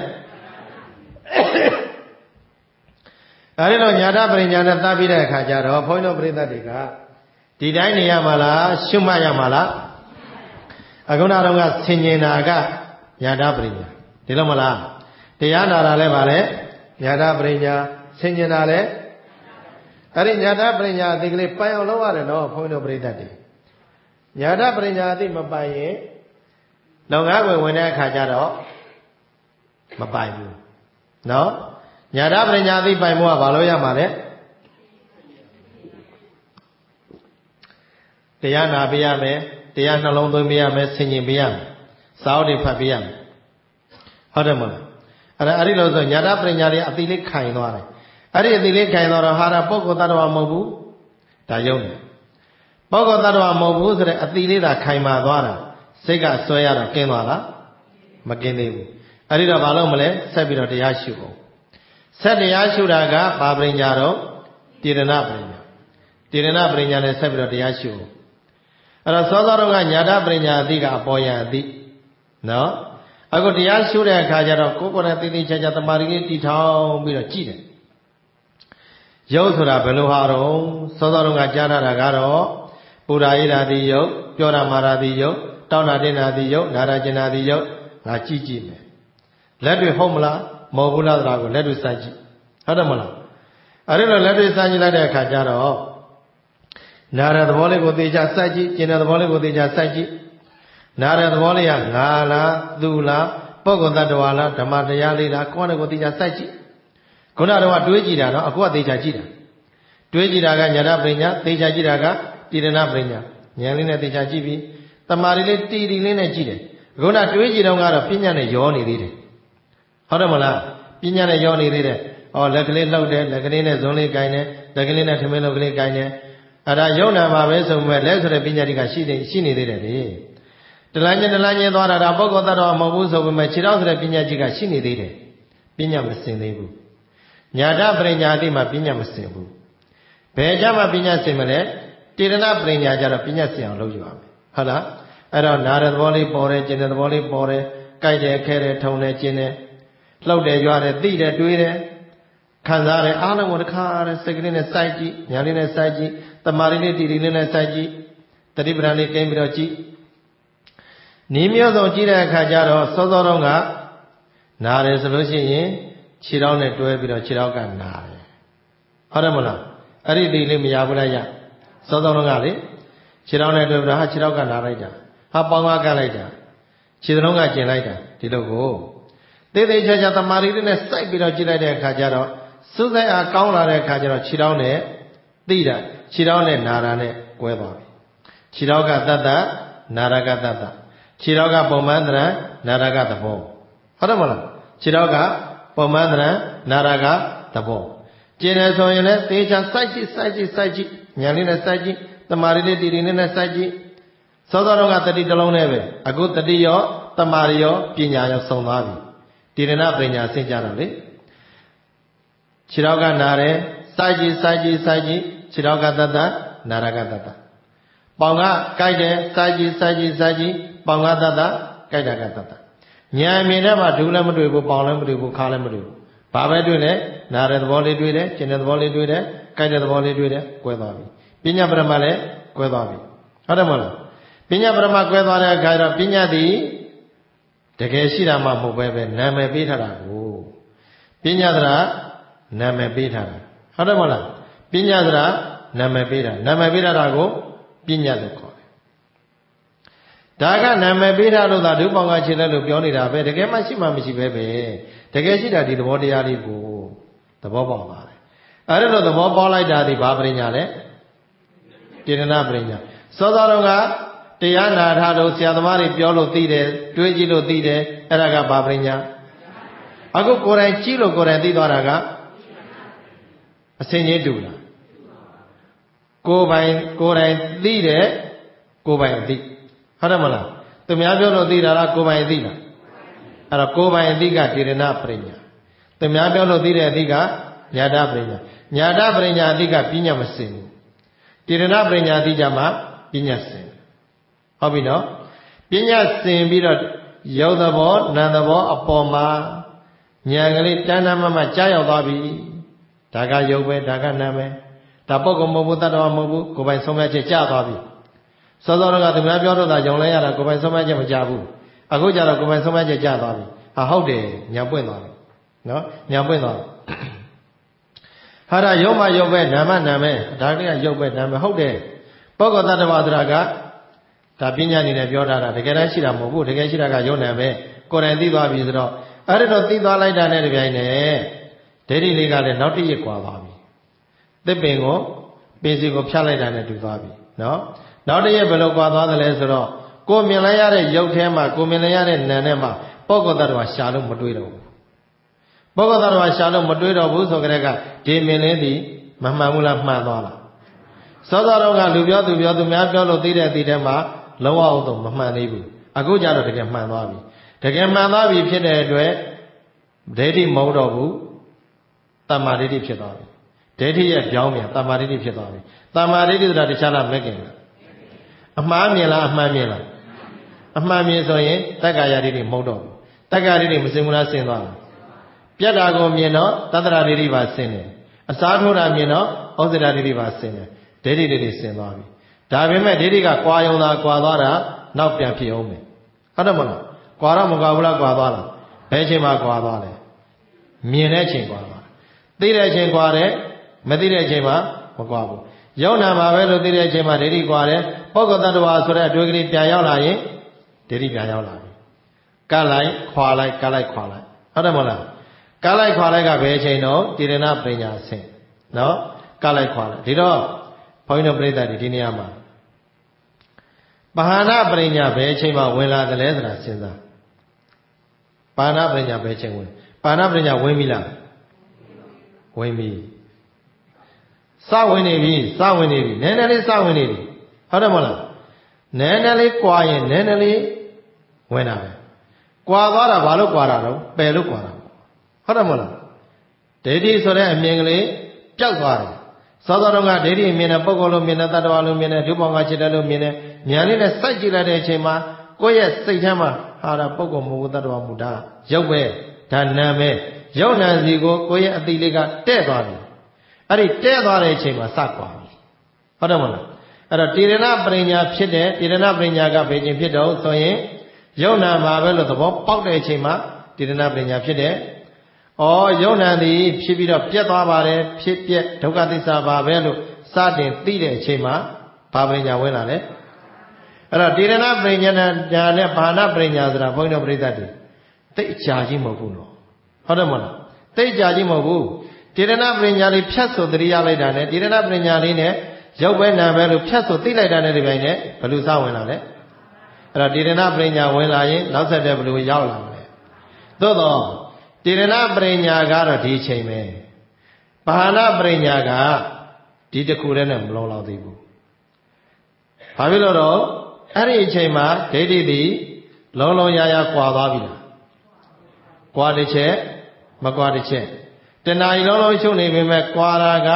[SPEAKER 1] အဲ့ဒီလိုညာဒပရိညာနဲ့တတ်ပြီးတဲ့အခါကျတော့ဘုန်းကြီးတို့ပရိသတ်တွေကဒီတိုင်းနေရမှာလားရှုမှတ်ရမှာလားအခုနောက်တော့ကဆင်ញင်တာကညာဒပရိညာဒီလိုမလားတရားနာတာလည်းဗါလဲညာဒပရိညာဆင်ញင်တာလည်းအဲ့ဒီညာဒပရိညာအသိကလေးပိုင်အောင်လုပ်ရတယ်နော်ဘုန်းကြီးတို့ပရိသတ်တွေညာဒပရိညာအသိမပိုင်ရင်လုံငါးွယ်ဝင်တဲ့အခါကျတော့မပိုင်ဘူးနော်ညာဒပရိညာအသိပိုင်မှုကဘာလို့ရမှာလဲတရားနာပေးရမယ်တရားနှလုံးသွင်းပေးရမယ်ဆင်ញင်ပေးရမယ်စာအုပ်တွေဖတ်ပေးရမယ်ဟုတ်တယ်မဟုတ်လားအဲ့ဒီလိုဆိုညာဒပရိညာလေးအသိလေးခိုင်သွားတယ်အဲ့ဒီအသိလေးခိုင်သွားတော့ဟာတာပုဂ္ဂိုလ်တ attva မဟုတ်ဘူးဒါယုံတယ်ပုဂ္ဂိုလ်တ attva မဟုတ်ဘူးဆိုတဲ့အသိလေးသာခိုင်မာသွားတာစိတ်ကဆွဲရတော့ကင်းသွားလားမကင်းသေးဘူးအဲ့ဒီတော့ဘာလို့မလဲဆက်ပြီးတော့တရားရှုဖို့ဆက်တရားရှုတာကဘာပရိညာတော့တိရဏပရိညာတိရဏပရိညာနဲ့ဆက်ပြီးတော့တရားရှုဖို့အဲ့တော့စောစောတော့ကညာဒပရိညာအသိကအပေါ်ယံအသိနော်အခုတရားရှုတဲ့အခါကျတော့ကိုယ်ကိုယ်နဲ့သိသိချာချာတမာရီလေးတည်ထောင်ပြီးတော့ကြည့်တယ်ရုပ်ဆိုတာဘယ်လိုဟာတော့စောစောတော့ကကြားနာတာကတော့ပူရာဣရာတိယုတ်ပြောတာမာရာတိယုတ်တောင်းတာတင်တာတိယုတ်နာရာကျင်တာတိယုတ်ငါကြည့်ကြည့်မယ်လက်တွေဟုတ်မလားမဟုတ်ဘူးလားဆိုတာကိုလက်တွေစမ်းကြည့်ဟုတ်တယ်မလားအဲ့ဒီလိုလက်တွေစမ်းကြည့်လိုက်တဲ့အခါကျတော့နာရသဘောလေးကိုသိချစိုက်ကြည့်ကျင်တဲ့သဘောလေးကိုသိချစိုက်ကြည့်နာရသဘောလေးကငါလားသူလားပုဂ္ဂိုလ်တ attva လားဓမ္မတရားလေးလားကိုယ်နဲ့ကိုသိချစိုက်ကြည့်ခုနကတော့တွေးကြည့်တာနော်အခုကသိချကြည့်တာတွေးကြည့်တာကညာဒပရိညာသိချကြည့်တာကတိရဏပရိညာဉာဏ်လေးနဲ့သိချကြည့်ပြီးတမာရီလေးတီတီလေးနဲ့ကြည့်တယ်ခုနတွေးကြည့်တော့ကတော့ပညာနဲ့ရောနေသေးတယ်ဟုတ်တယ်မလားပညာနဲ့ရောနေသေးတယ်ဩလက်ကလေးလှုပ်တယ်လက်ကလေးနဲ့ဇွန်လေးကိုင်းတယ်လက်ကလေးနဲ့ထမင်းလုပ်ကလေးကိုင်းတယ်အဲ့ဒါယုံနာမှာပဲဆိုမဲ့လက်ဆိုတဲ့ပညာတွေကရှိနေသေးတယ်လေတလန်းချင်းသွားတာဒါပုဂ္ဂိုလ်တ attva မဟုတ်ဘူးဆိုပေမဲ့ခြေထောက်ဆိုတဲ့ပညာကြီးကရှိနေသေးတယ်ပညာမစင်သေးဘူးညာဒပရိညာအတိမှာပညာမစင်ဘူးဘယ်ကြမှာပညာစင်မလဲတိရဏပရိညာကြတော့ပညာစင်အောင်လုပ်ယူရမယ်ဟုတ်လားအဲ့တော့နာရသဘောလေးပေါ်တယ်ကျင်တဲ့သဘောလေးပေါ်တယ်ကြိုက်တယ်ခဲတယ်ထုံတယ်ကျင်တယ်လှုပ်တယ်ကြွားတယ်သိတယ်တွေးတယ်ခံစားတယ်အားလုံးကိုတစ်ခါတည်းစိတ်ကလေးနဲ့စိုက်ကြည့်ညာလေးနဲ့စိုက်ကြည့်တမာရီလေးတီတီလေးနဲ့စိုက်ကြည့်တတိပ္ပံလေးကင်းပြီးတော့ကြည့်နီးမျိုးစုံကြည့်တဲ့အခါကျတော့စောစောတုန်းကနားတယ်ဆိုလို့ရှိရင်ခြေထောက်နဲ့တွဲပြီးတော့ခြေထောက်ကနားတယ်ဟုတ်တယ်မလားအဲ့ဒီဒီလေးမရဘူးလားရစောစောတုန်းကလေခြေထောက်နဲ့တွဲပြီးတော့ဟာခြေထောက်ကနားလိုက်တာဟာပေါင်းကားကလိုက်တာခြေသုံးကကျင်လိုက်တာဒီလိုကိုသေးသေးချာချာတမာရီလေးနဲ့စိုက်ပြီးတော့ကြည့်လိုက်တဲ့အခါကျတော့စွတ်ဆိုင်အားကောင်းလာတဲ့အခါကျတော့ခြေထောက်နဲ့သိတာခြေထောက်နဲ့နာတာနဲ့ကွဲသွားပြီခြေထောက်ကတတ္တနာရကတတ္တခြေထောက်ကပုံမှန်တရံနာရကသဘောဟုတ်တယ်မလားခြေထောက်ကပုံမှန်တရံနာရကသဘောကျင်တယ်ဆိုရင်လည်းသေချာစိုက်ကြည့်ညာလေးနဲ့စိုက်ကြည့်တမာရီလေးတီတီလေးနဲ့စိုက်ကြည့်စောစောတော့ကတတိတစ်လုံးနဲ့ပဲအခုတတိရောတမာရီရောပညာရောစုံသွားပြီတိရဏပညာဆင့်ကြတော့လေခြေထောက်ကနာတယ်စိုက်ကြည့်ခြေထောက်ကတတ္တနာရကတတ္တပေါင်ကကြိုက်တယ်စိုက်ကြည့်ပေါင်ကတတ္တကြိုက်တာကတတ္တဉာဏ်မြင်တဲ့မှာဒူးလည်းမတွေ့ဘူးပေါင်လည်းမတွေ့ဘူးခါလည်းမတွေ့ဘူးဘာပဲတွေ့လဲနာတဲ့သဘောလေးတွေ့တယ်ကျင်တဲ့သဘောလေးတွေ့တယ်ကြိုက်တဲ့သဘောလေးတွေ့တယ်ကွဲသွားပြီပညာပရမလည်းကွဲသွားပြီဟုတ်တယ်မဟုတ်လားပညာပရမကွဲသွားတဲ့အခါကျတော့ပညာသည်တကယ်ရှိတာမှမဟုတ်ပဲနာမည်ပေးထားတာကိုပညာသရာနာမည်ပေးထားတာဟုတ်တယ်မဟုတ်လားပညာသရာနာမည်ပေးတာနာမည်ပေးထားတာကိုပညာလို့ခေါ်တယ်ဒါကနာမည်ပေးထားလို့သာဒုပေါင်းကခြေလက်လို့ပြောနေတာပဲတကယ်မှရှိမှမရှိပဲတကယ်ရှိတာဒီသဘောတရားလေးကိုသဘောပေါက်ပါတယ်အဲ့ဒါလို့သဘောပေါက်လိုက်တာဒီဘာပရိညာလဲတိရဏပရိညာစောစောတော့ကတရားနာထားလို့ဆရာသမားတွေပြောလို့သိတယ်တွေးကြည့်လို့သိတယ်အဲ့ဒါကဘာပရိညာအခုကိုယ်တိုင်ကြည့်လို့ကိုယ်တိုင်သိသွားတာကအစင်ကြီးတူလားကိုယ်တိုင်သိတဲ့ကိုယ်ပိုင်အသိဟုတ်တယ်မလားသူများပြောလို့သိတာလားကိုယ်ပိုင်အသိလားအဲ့တော့ကိုယ်ပိုင်အသိကတိရဏပရိညာသူများပြောလို့သိတဲ့အသိကညာတပရိညာညာတပရိညာအသိကပညာမစင်ဘူးတိရဏပရိညာအသိကြမှာပညာစင်ဟုတ်ပြီနော်ပညာစင်ပြီးတော့ရုပ်သဘောနာမ်သဘောအပေါ်မှာဉာဏ်ကလေးတဏ္ဍမမကြားရောက်သွားပြီဒါကရုပ်ပဲဒါကနာမ်ပဲဒါပုဂ္ဂိုလ်မဟုတ်ဘူးတ attva မဟုတ်ဘူးကိုယ်ပိုင်ဆုံးဖြတ်ချက်ကြားသွားပြီစောစောကသူများပြောတော့တာကြောင့်လဲရတာကိုယ်ပိုင်ဆုံးဖြတ်ချက်မကြဘူးအခုကျတော့ကိုယ်ပိုင်ဆုံးဖြတ်ချက်ကြားသွားပြီဟာဟုတ်တယ်ညာပွင့်သွားတယ်နော်ညာပွင့်သွားတယ်ဟာဒါရုပ်မရုပ်ပဲနာမနာမဲဒါကရုပ်ပဲနာမဟုတ်တယ်ပုဂ္ဂိုလ်တ attva ဆိုတာကဒါပညာအနေနဲ့ပြောထားတာတကယ်တမ်းရှိတာမဟုတ်ဘူးတကယ်ရှိတာကရုပ်နာပဲကိုယ်တိုင်သိသွားပြီဆိုတော့အဲ့ဒါတော့သိသွားလိုက်တာနဲ့တပြိုင်နက်ဒိဋ္ဌိလေးကလည်းနောက်တစ်ရစ်ကွာသွားပြီသစ်ပင်ကိုပင်စီကိုဖြတ်လိုက်တာနဲ့တူသွားပြီနော်နောက်တစ်ရစ်ဘယ်လိုကွာသွားသလဲဆိုတော့ကိုမြင်လိုက်ရတဲ့ရုပ်ထဲမှာကိုမြင်လိုက်ရတဲ့နာမ်ထဲမှာပုဂ္ဂိုလ်တ attva ရှာလို့မတွေးတော့ဘူးပုဂ္ဂိုလ်တ attva ရှာလို့မတွေးတော့ဘူးဆိုကြတဲ့ကဒီမြင်လေးဒီမမှန်ဘူးလားမှန်သွားလားစောစောတော့ကလူပြောသူပြောသူများပြောလို့သိတဲ့အသည့်ထဲမှာလုံးဝအောင်တော့မမှန်သေးဘူးအခုကျတော့တကယ်မှန်သွားပြီတကယ်မှန်သွားပြီဖြစ်တဲ့အတွက်ဒိဋ္ဌိမဟုတ်တော့ဘူးတမ္မာဒိဋ္ဌိဖြစ်သွားပြီဒိဋ္ဌိရဲ့ပြောင်းပြန်တမ္မာဒိဋ္ဌိဖြစ်သွားပြီတမ္မာဒိဋ္ဌိဆိုတာတခြားလားမကင်လားအမှားမြင်လားအမှန်မြင်လားအမှန်မြင်ဆိုရင်တက္ကာယဒိဋ္ဌိမဟုတ်တော့ဘူးတက္ကာဒိဋ္ဌိမစင်ဘူးလားစင်သွားလားပြတ်တာကိုမြင်တော့တတ္တရာဒိဋ္ဌိပါစင်တယ်အစားထိုးတာမြင်တော့ဩဇရာဒိဋ္ဌိပါစင်တယ်ဒိဋ္ဌိဒိဋ္ဌိစင်သွားပြီဒါပေမဲ့ဒိဋ္ဌိကကွာယုံတာကွာသွားတာနောက်ပြန်ဖြစ်အောင်မယ်ဟုတ်တယ်မလားကွာတော့မကွာဘူးလားကွာသွားလားဘယ်ချိန်မှကွာသွားလဲမြင်တဲ့အချိန်ကွာသွားသိတဲ့အချိန်ကွာတယ်မသိတဲ့အချိန်မှမကွာဘူးယုံနာမှာပဲလို့သိတဲ့အချိန်မှဒိဋ္ဌိကွာတယ်ပုဂ္ဂိုလ်တ attva ဆိုတဲ့အတွေ့အကြုံပြန်ရောက်လာရင်ဒိဋ္ဌိပြန်ရောက်လာပြီကတ်လိုက်ခွာလိုက်ကတ်လိုက်ခွာလိုက်ဟုတ်တယ်မလားကတ်လိုက်ခွာလိုက်ကဘယ်အချိန်တော့တိရဏပညာဆင့်နော်ကတ်လိုက်ခွာလိုက်ဒီတော့ဘုန်းကြီးတို့ပြိဿတွေဒီနေရာမှာပါဏပရိညာဘယ်အချိန်မှဝင်လာတယ်လဲဆိုတာစဉ်းစားပါဏပရိညာဘယ်အချိန်ဝင်ပါဏပရိညာဝင်ပြီလားဝင်ပြီစဝင်နေပြီစဝင်နေပြီနည်းနည်းလေးစဝင်နေပြီဟုတ်တယ်မလားနည်းနည်းလေးကွာရင်နည်းနည်းလေးဝင်တာပဲကွာသွားတာဘာလို့ကွာတာတော့ပယ်လို့ကွာတာဟုတ်တယ်မလားဒိဋ္ဌိဆိုတဲ့အမြင်ကလေးပျောက်သွားတယ်သောသောတော်ကဒိဋ္ဌိမြင်တဲ့ပုဂ္ဂိုလ်လို့မြင်တဲ့တ attva လို့မြင်တဲ့ဒုပေါင်းကจิตတယ်လို့မြင်တဲ့ဉာဏ်လေးနဲ့စိုက်ကြည့်လိုက်တဲ့အချိန်မှာကိုယ့်ရဲ့စိတ်ထဲမှာဟာဒါပုဂ္ဂိုလ်မဟုတ်ဘူးတ attva မူတာရုပ်ပဲဒါနာမ်ပဲရုပ်နာမ်စီကိုကိုယ့်ရဲ့အတိလေးကတဲ့သွားပြီအဲ့ဒီတဲ့သွားတဲ့အချိန်မှာစကွာပြီဟုတ်တယ်မလားအဲ့တော့တိရဏပရိညာဖြစ်တဲ့တိရဏပရိညာကဘယ်ချိန်ဖြစ်တော့ဆိုရင်ရုပ်နာမ်မှာပဲလို့သဘောပေါက်တဲ့အချိန်မှာတိရဏပရိညာဖြစ်တဲ့ဩယုံနာသည်ဖြစ်ပြီးတော့ပြတ်သွားပါတယ်ဖြစ်ပြက်ဒုက္ခသစ္စာပါပဲလို့စတင်သိတဲ့အချိန်မှာဘာပရိညာဝင်လာလဲအဲ့တော့တိရဏပရိညာနဲ့ဘာနာပရိညာဆိုတာဘုန်းကြီးတို့ပြိဿတွေသိအကြာကြီးမဟုတ်ဘူးနော်ဟုတ်တယ်မဟုတ်လားသိအကြာကြီးမဟုတ်ဘူးတိရဏပရိညာလေးဖြတ်ဆိုသတိရလိုက်တာနဲ့တိရဏပရိညာလေးနဲ့ရုပ်ပဲနာပဲလို့ဖြတ်ဆိုသိလိုက်တာနဲ့ဒီပိုင်းနဲ့ဘယ်လိုစဝင်လာလဲအဲ့တော့တိရဏပရိညာဝင်လာရင်နောက်ဆက်တဲ့ဘယ်လိုရောက်လာမလဲသို့တော့တိရဏပရိညာကတော့ဒီချိန်ပဲပါဏပရိညာကဒီတစ်ခုတည်းနဲ့မလုံးလောက်သေးဘူးဘာဖြစ်လို့တော့အဲ့ဒီအချိန်မှာဒိဋ္ဌိသည်လုံးလုံးရရကွာသွားပြီလားကွာတစ်ချက်မကွာတစ်ချက်တဏှာကြီးလုံးလုံးရှုပ်နေပေမဲ့ကွာတာက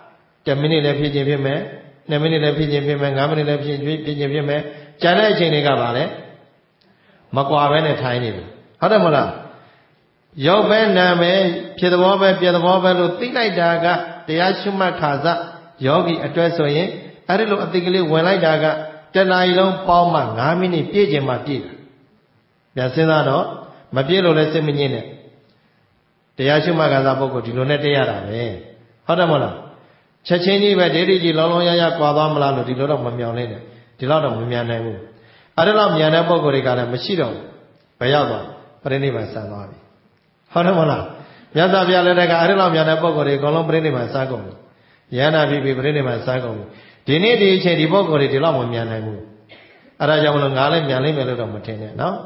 [SPEAKER 1] 10မိနစ်လည်းဖြစ်ခြင်းဖြစ်မယ်2မိနစ်လည်းဖြစ်ခြင်းဖြစ်မယ်5မိနစ်လည်းဖြစ်ခြင်းဖြစ်မယ်ကျန်တဲ့အချိန်တွေကပါလေမကွာပဲနဲ့ထိုင်နေတယ်ဟုတ်တယ်မဟုတ်လားရုပ်ပဲနာမ်ပဲဖြစ်သဘောပဲပြသဘောပဲလို့သိလိုက်တာကတရားရှုမှတ်ခါစယောဂီအတွက်ဆိုရင်အဲ့ဒီလိုအသိကလေးဝင်လိုက်တာကတဏှာကြီးလုံးပေါင်းမှ9မိနစ်ပြည့်ခြင်းမှပြည့်တာပြန်စဉ်းစားတော့မပြည့်လို့လည်းစိတ်မငြင်းနဲ့တရားရှုမှတ်ခါစပုဂ္ဂိုလ်ဒီလိုနဲ့တည့်ရတာပဲဟုတ်တယ်မဟုတ်လားချက်ချင်းကြီးပဲဒိဋ္ဌိကြီးလုံးလုံးရရကွာသွားမလားလို့ဒီလိုတော့မမြောင်နဲ့ဒီလောက်တော့မမြန်နိုင်ဘူးအဲ့ဒါလောက်မြန်တဲ့ပုဂ္ဂိုလ်တွေကလည်းမရှိတော့ဘူးဘယ်ရောက်သွားပြိဋိဘံဆံသွားပြီဟုတ်တယ်မဟုတ်လားမြတ်စွာဘုရားလက်ထက်ကအဲ့ဒီလောက်မြန်တဲ့ပုဂ္ဂိုလ်တွေအကုန်လုံးပြိဋိဘံစကုန်ပြီယန္တာပြီပြိဋိဘံစကုန်ပြီဒီနေ့ဒီအချိန်ဒီပုဂ္ဂိုလ်တွေဒီလောက်မမြန်နိုင်ဘူးအဲ့ဒါကြောင့်မလို့ငါလည်းမြန်လိမ့်မယ်လို့တော့မထင်နဲ့နော်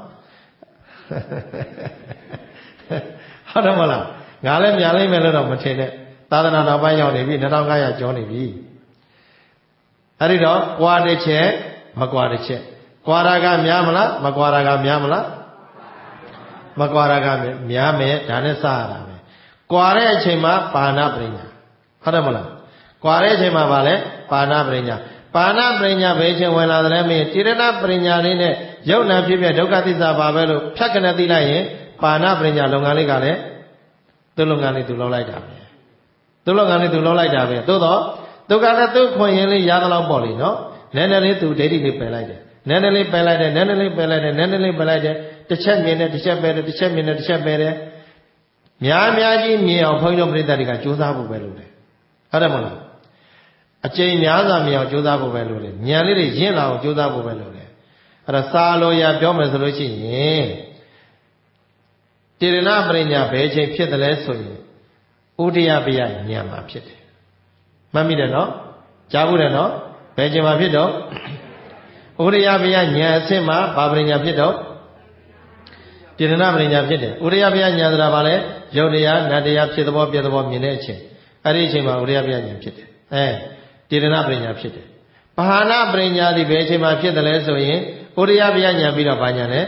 [SPEAKER 1] ဟုတ်တယ်မဟုတ်လားငါလည်းမြန်လိမ့်မယ်လို့တော့မထင်နဲ့သာသနာတော်ပိုင်းရောက်နေပြီ2500ကျော်နေပြီအဲ့ဒီတော့ကွာတစ်ချက်မကွာတစ်ချက်ကွာတာကများမလားမကွာတာကများမလားမကွာတာကများမယ်ဒါနဲ့စရတာပဲကွာတဲ့အချိန်မှာပါဏပရိညာဟုတ်တယ်မလားကွာတဲ့အချိန်မှာဗာလဲပါဏပရိညာပါဏပရိညာဘယ်ချိန်ဝင်လာတယ်လဲမင်းတိရဏပရိညာလေးနဲ့ယုတ်နာဖြစ်ဖြစ်ဒုက္ခသစ္စာပါပဲလို့ဖြတ်ကနေသိလိုက်ရင်ပါဏပရိညာလုပ်ငန်းလေးကလည်းသူ့လုပ်ငန်းလေးသူလုပ်လိုက်တာပဲသူ့လုပ်ငန်းလေးသူလုပ်လိုက်တာပဲသို့တော့ဒုက္ခနဲ့သူ့ခွင့်ရင်လေးရသလောက်ပေါ့လေနော်နည်းနည်းလေးသူဒိဋ္ဌိလေးပယ်လိုက်တယ်နည်းနည်းလေးပယ်လိုက်တယ်နည်းနည်းလေးပယ်လိုက်တယ်နည်းနည်းလေးပယ်လိုက်တယ်တစ်ချက်မြင်တယ်တစ်ချက်ပယ်တယ်တစ်ချက်မြင်တယ်တစ်ချက်ပယ်တယ်များများကြီးမြင်အောင်ဘုန်းကြီးတို့ပြိဿတွေကကြိုးစားဖို့ပဲလုပ်တယ်ဟုတ်တယ်မလားအကျိန်များစွာမြင်အောင်ကြိုးစားဖို့ပဲလုပ်တယ်ဉာဏ်လေးတွေရင့်လာအောင်ကြိုးစားဖို့ပဲလုပ်တယ်အဲ့ဒါစာလိုရပြောမယ်ဆိုလို့ရှိရင်တေရဏပရိညာဘယ်ချိန်ဖြစ်တယ်လဲဆိုရင်ဥဒိယပယဉာဏ်မှာဖြစ်တယ်မှတ်မိတယ်နော်ကြားဘူးတယ်နော်ဘယ်ချိန်မှာဖြစ်တော့ဥဒိယပယဉာဏ်အဆင့်မှာဘာပရိညာဖြစ်တော့တေရဏပရိညာဖြစ်တယ်ဥဒိယပယဉာဏ်ဆိုတာဘာလဲယုတ်တရားနတ်တရားဖြစ်သဘောပြသဘောမြင်တဲ့အချိန်အဲ့ဒီအချိန်မှာဥဒိယပယဉာဏ်ဖြစ်တယ်တေရဏပရိညာဖြစ်တယ်ဘာဟာနပရိညာဒီဘယ်အချိန်မှာဖြစ်တယ်လဲဆိုရင်ဥဒိယပယဉာဏ်ပြီးတော့ဘာဉာဏ်လဲ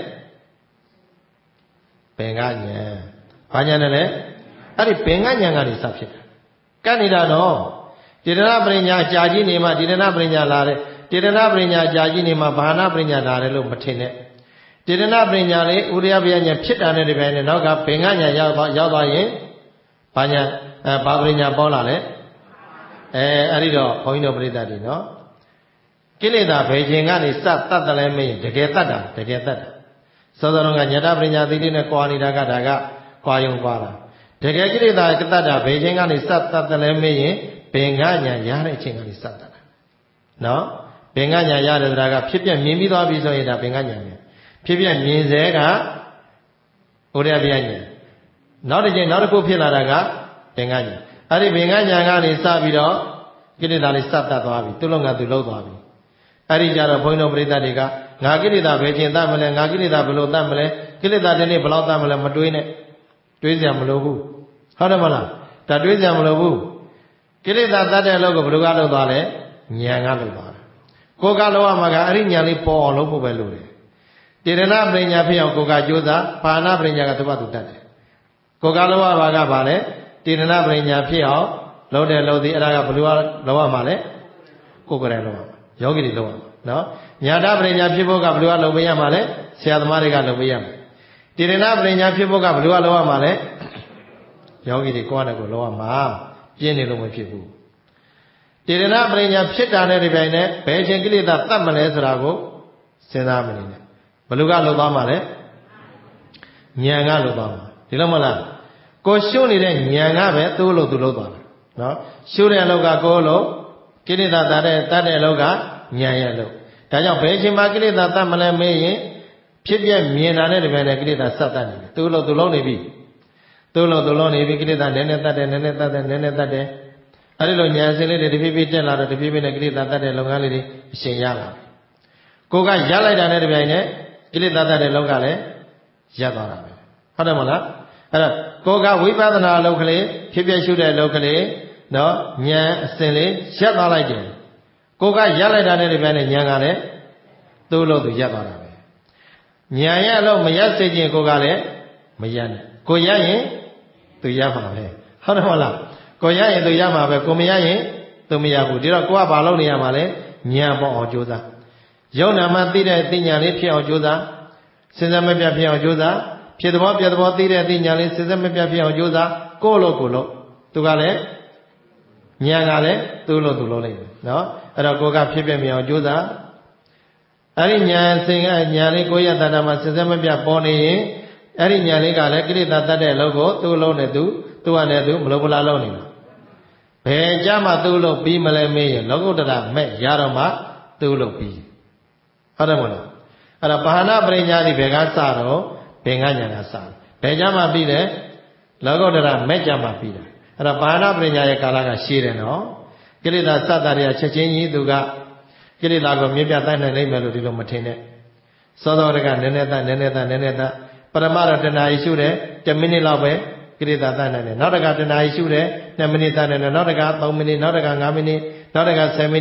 [SPEAKER 1] ဘင်္ဂဉာဏ်ဘာဉာဏ်လဲအဲ့ဒီဘင်္ဂဉာဏ်ကနေစဖြစ်တယ်ကတ်နေတာတော့တေရဏပရိညာကြာကြီးနေမှတေရဏပရိညာလာတယ်တေရဏပရိညာကြာကြီးနေမှဘာဟာနပရိညာလာတယ်လို့မထင်နဲ့တေရဏပရိညာလေးဥဒိယပယဉာဏ်ဖြစ်တာနဲ့ဒီပိုင်းနဲ့နောက်ကဘင်္ဂဉာဏ်ရောက်သွားရင်ဘာဉာဏ်ဘာပရိညာပေါ်လာလဲအဲ့ဒီတော့ဘုန်းကြီးတို့ပြိဿတွေနော်ကိလေသာဘယ်ချိန်ကနေစတတ်တယ်လဲမင်းတကယ်တတ်တာတကယ်တတ်တာစောစောကညတပရိညာသီတိနဲ့ကွာနေတာကဒါကကွာယုံကွာတာတကယ်ကိလေသာကတတ်တာဘယ်ချိန်ကနေစတတ်တယ်လဲမင်းရင်ဘင်္ဂဉာဏ်ရတဲ့အချိန်ကနေစတတ်တာနော်ဘင်္ဂဉာဏ်ရတဲ့တရားကဖြစ်ပြမြင်ပြီးသွားပြီဆိုရင်ဒါဘင်္ဂဉာဏ်ပဲဖြစ်ပြမြင်စေကဥဒိယပယဉာဏ်နောက်တစ်ချိန်နောက်တစ်ခုဖြစ်လာတာကဘင်္ဂဉာဏ်အဲ့ဒီဘင်္ဂဉာဏ်ကနေစပြီးတော့ကိလေသာလေးစတတ်သွားပြီသူ့လုံးကသူလှုပ်သွားပြီအဲ့ဒီကြတော့ဘုန်းကြီးတို့ပြိဿတွေကငါကိလေသာဘယ်ချိန်တတ်မလဲငါကိလေသာဘယ်လိုတတ်မလဲကိလေသာဒီနေ့ဘယ်လောက်တတ်မလဲမတွေးနဲ့တွေးစရာမလိုဘူးဟုတ်တယ်မလားဒါတွေးစရာမလိုဘူးကိလေသာတတ်တဲ့အလုပ်ကိုဘယ်လိုကလုပ်သွားလဲဉာဏ်ကလုပ်သွားတာကိုယ်ကလုပ်ရမှာကအဲ့ဒီဉာဏ်လေးပေါ်အောင်လုပ်ဖို့ပဲလုပ်တယ်တေရဏပရိညာဖြစ်အောင်ကိုယ်ကကြိုးစားဘာနာပရိညာကသူ့ဘာသူတတ်တယ်ကိုယ်ကလုပ်ရမှာကဘာလဲတေရဏပရိညာဖြစ်အောင်လုပ်တယ်လုပ်သည်အဲ့ဒါကဘယ်လိုလုပ်ရမှာလဲကိုယ်ကလည်းလုပ်ရမှာယောဂီတွေလုပ်ရမှာနော်ညာတပရိညာဖြစ်ဖို့ကဘယ်လိုလုပ်ပေးရမှာလဲဆရာသမားတွေကလုပ်ပေးရမှာတေရဏပရိညာဖြစ်ဖို့ကဘယ်လိုလုပ်ရမှာလဲယောဂီတွေကိုယ်နဲ့ကိုယ်လုပ်ရမှာပြင်းနေလို့မဖြစ်ဘူးတေရဏပရိညာဖြစ်တာနဲ့ဒီပိုင်းနဲ့ဘယ်ချိန်ကိလေသာတတ်မလဲဆိုတာကိုစဉ်းစားမနေနဲ့ဘယ်လိုကလုပ်သွားမှာလဲဉာဏ်ကလုပ်သွားမှာဒီလိုမလားကိုရှုနေတဲ့ဉာဏ်ကပဲသူ့လို့သူလုပ်သွားတာနော်ရှုတဲ့အလုပ်ကကိုယ်လို့ကိလေသာတတ်တဲ့အလုပ်ကဉာဏ်ရဲ့လို့ဒါကြောင့်ဘယ်ချိန်မှာကိလေသာတတ်မလဲမေးရင်ဖြစ်ပြမြင်တာနဲ့ဒီပိုင်းနဲ့ကိလေသာစတတ်နေတယ်သူ့လို့သူလုပ်နေပြီသူ့လို့သူလုပ်နေပြီကိလေသာနည်းနည်းတတ်တယ်နည်းနည်းတတ်တယ်နည်းနည်းတတ်တယ်အဲ့ဒီလိုဉာဏ်စင်လေးတွေတဖြည်းဖြည်းတက်လာတော့တဖြည်းဖြည်းနဲ့ကိလေသာတတ်တဲ့လုပ်ငန်းလေးတွေအရှင်ရလာတယ်ကိုကရလိုက်တာနဲ့ဒီပိုင်းနဲ့ကိလေသာတတ်တဲ့လောကလည်းရပ်သွားတာပဲဟုတ်တယ်မလားအဲ့တော့ကိုကဝိပဿနာအလုပ်ကလေးဖြစ်ဖြစ်ရှုတဲ့အလုပ်ကလေးနော်ဉာဏ်အစဉ်လေးရပ်သွားလိုက်တယ်ကိုကရပ်လိုက်တာနဲ့ဒီပိုင်းနဲ့ဉာဏ်ကလည်းသူ့လို့သူရပ်သွားတာပဲဉာဏ်ရဲ့အလုပ်မရပ်စေခြင်းကိုကလည်းမရပ်နဲ့ကိုရရင်သူရမှာပဲဟုတ်တယ်မလားကိုရရင်သူရမှာပဲကိုမရရင်သူမရဘူးဒီတော့ကိုကဘာလုပ်နေရမှာလဲဉာဏ်ပေါ်အောင်ကြိုးစားယုံနာမှသိတဲ့သိဉာဏ်လေးဖြစ်အောင်ကြိုးစားစဉ်းစားမပြတ်ဖြစ်အောင်ကြိုးစားဖြစ်သဘောပြသဘောသိတဲ့သိဉာဏ်လေးစဉ်းစားမပြတ်ဖြစ်အောင်ကြိုးစားကိုလို့သူကလည်းဉာဏ်ကလည်းသူ့လို့သူလုပ်လိုက်တယ်နော်အဲ့တော့ကိုကဖြစ်ပြမြင်အောင်ကြိုးစားအဲ့ဒီဉာဏ်စဉ်ကဉာဏ်လေးကိုရတဏ္ဍာမှာစဉ်းစားမပြတ်ပေါ်နေရင်အဲ့ဒီဉာဏ်လေးကလည်းကိလေသာတတ်တဲ့အလုပ်ကိုသူ့လုံးနဲ့သူကလည်းသူမလုပ်ဗလားလုပ်နေတာဘယ်ကြမှာသူ့လို့ပြီးမလဲမေးရင်လောကုတ္တရမဲ့ရတော့မှသူ့လို့ပြီးဟုတ်တယ်မဟုတ်လားအဲ့တော့ပါဏပရိညာတိဘယ်ကစတော့ဘင်္ဂဉာဏ်ကစတယ်ဘယ်ကြမှာပြီးတယ်လောကုတ္တရမဲ့ကြမှာပြီးတယ်အဲ့တော့ပါဏပရိညာရဲ့ကာလကရှည်တယ်နော်ကိလေသာစတာတွေကချက်ချင်းကြီးသူကကိလေသာကိုမြင့်ပြတ်တတ်နိုင်လိမ့်မယ်လို့ဒီလိုမထင်နဲ့စောစောကနည်းနည်းတပရမရတဏှာရှုတယ်10မိနစ်လောက်ပဲကိလေသာတတ်နိုင်တယ်နောက်တကတဏှာရှုတယ်2မိနစ်တတ်နိုင်တယ်နောက်တက3မိနစ်နောက်တက5မိနစ်နောက်တက10မိနစ်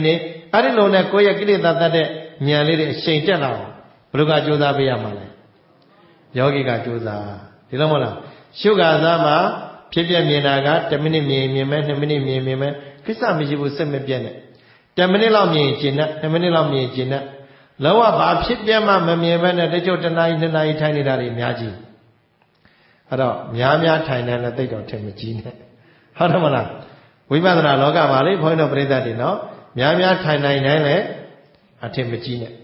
[SPEAKER 1] အဲ့ဒီလိုနဲ့ကိုယ့်ရဲ့ကိလေသာတတ်တဲ့ဉာဏ်လေးတွေအရှိန်တက်လာအောင်ဘယ်လိုကကြိုးစားပေးရမှာလဲယောဂီကကြိုးစားဒီလိုမဟုတ်လားရှုခါစားမှာဖြစ်ပြမြင်တာက10မိနစ်မြင်မြင်မဲ့2မိနစ်မြင်မြင်မဲ့ကိစ္စမရှိဘူးစိတ်မပြတ်နဲ့10မိနစ်လောက်မြင်ကျင်နဲ့2မိနစ်လောက်မြင်ကျင်နဲ့လောကဘာဖြစ်ပြမှမမြင်ဘဲနဲ့တချို့1နာရီ2နာရီထိုင်နေတာတွေအများကြီးအဲ့တော့များထိုင်တယ်လည်းသိတော့ထင်မကြီးနဲ့ဟုတ်တယ်မလားဝိပဿနာလောကပါလေဘုန်းကြီးတို့ပြိဿတ်တွေနော်များထိုင်နိုင်တယ်လည်းအထင်မကြီးနဲ့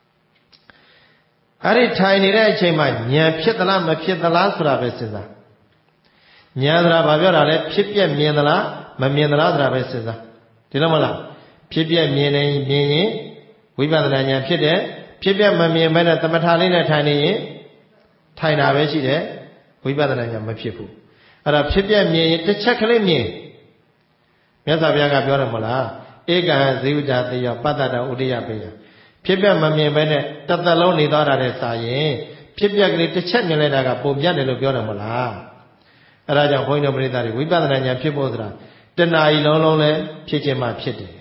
[SPEAKER 1] အဲ့ဒီထိုင်နေတဲ့အချိန်မှာဉာဏ်ဖြစ်သလားမဖြစ်သလားဆိုတာပဲစဉ်းစားဉာဏ်ဆိုတာဘာပြောတာလဲဖြစ်ပြမြင်သလားမမြင်သလားဆိုတာပဲစဉ်းစားဒီလိုမလားဖြစ်ပြမြင်နေမြင်ရင်ဝိပဿနာဉာဏ်ဖြစ်တယ်ဖြစ်ပြမမြင်ဘဲနဲ့သမထလေးနဲ့ထိုင်နေရင်ထိုင်တာပဲရှိတယ်ဝိပဿနာဉာဏ်မဖြစ်ဘူးအဲ့ဒါဖြစ်ပြမြင်ရင်တစ်ချက်ကလေးမြင်မြတ်စွာဘုရားကပြောတယ်မလားဧကံဇေဝဇာတေယပတ္တတဥဒိယပေယဖြစ်ပြမမြင်ဘဲနဲ့တစ်သက်လုံးနေသွားတာတဲ့စာရင်ဖြစ်ပြကလေးတစ်ချက်မြင်လိုက်တာကပုံပြတ်တယ်လို့ပြောတယ်မလားအဲ့ဒါကြောင့်ဘုန်းကြီးတို့ပရိသတ်တွေဝိပဿနာဉာဏ်ဖြစ်ဖို့ဆိုတာတဏှာကြီးလုံးလုံးလည်းဖြစ်ခြင်းမှဖြစ်တယ်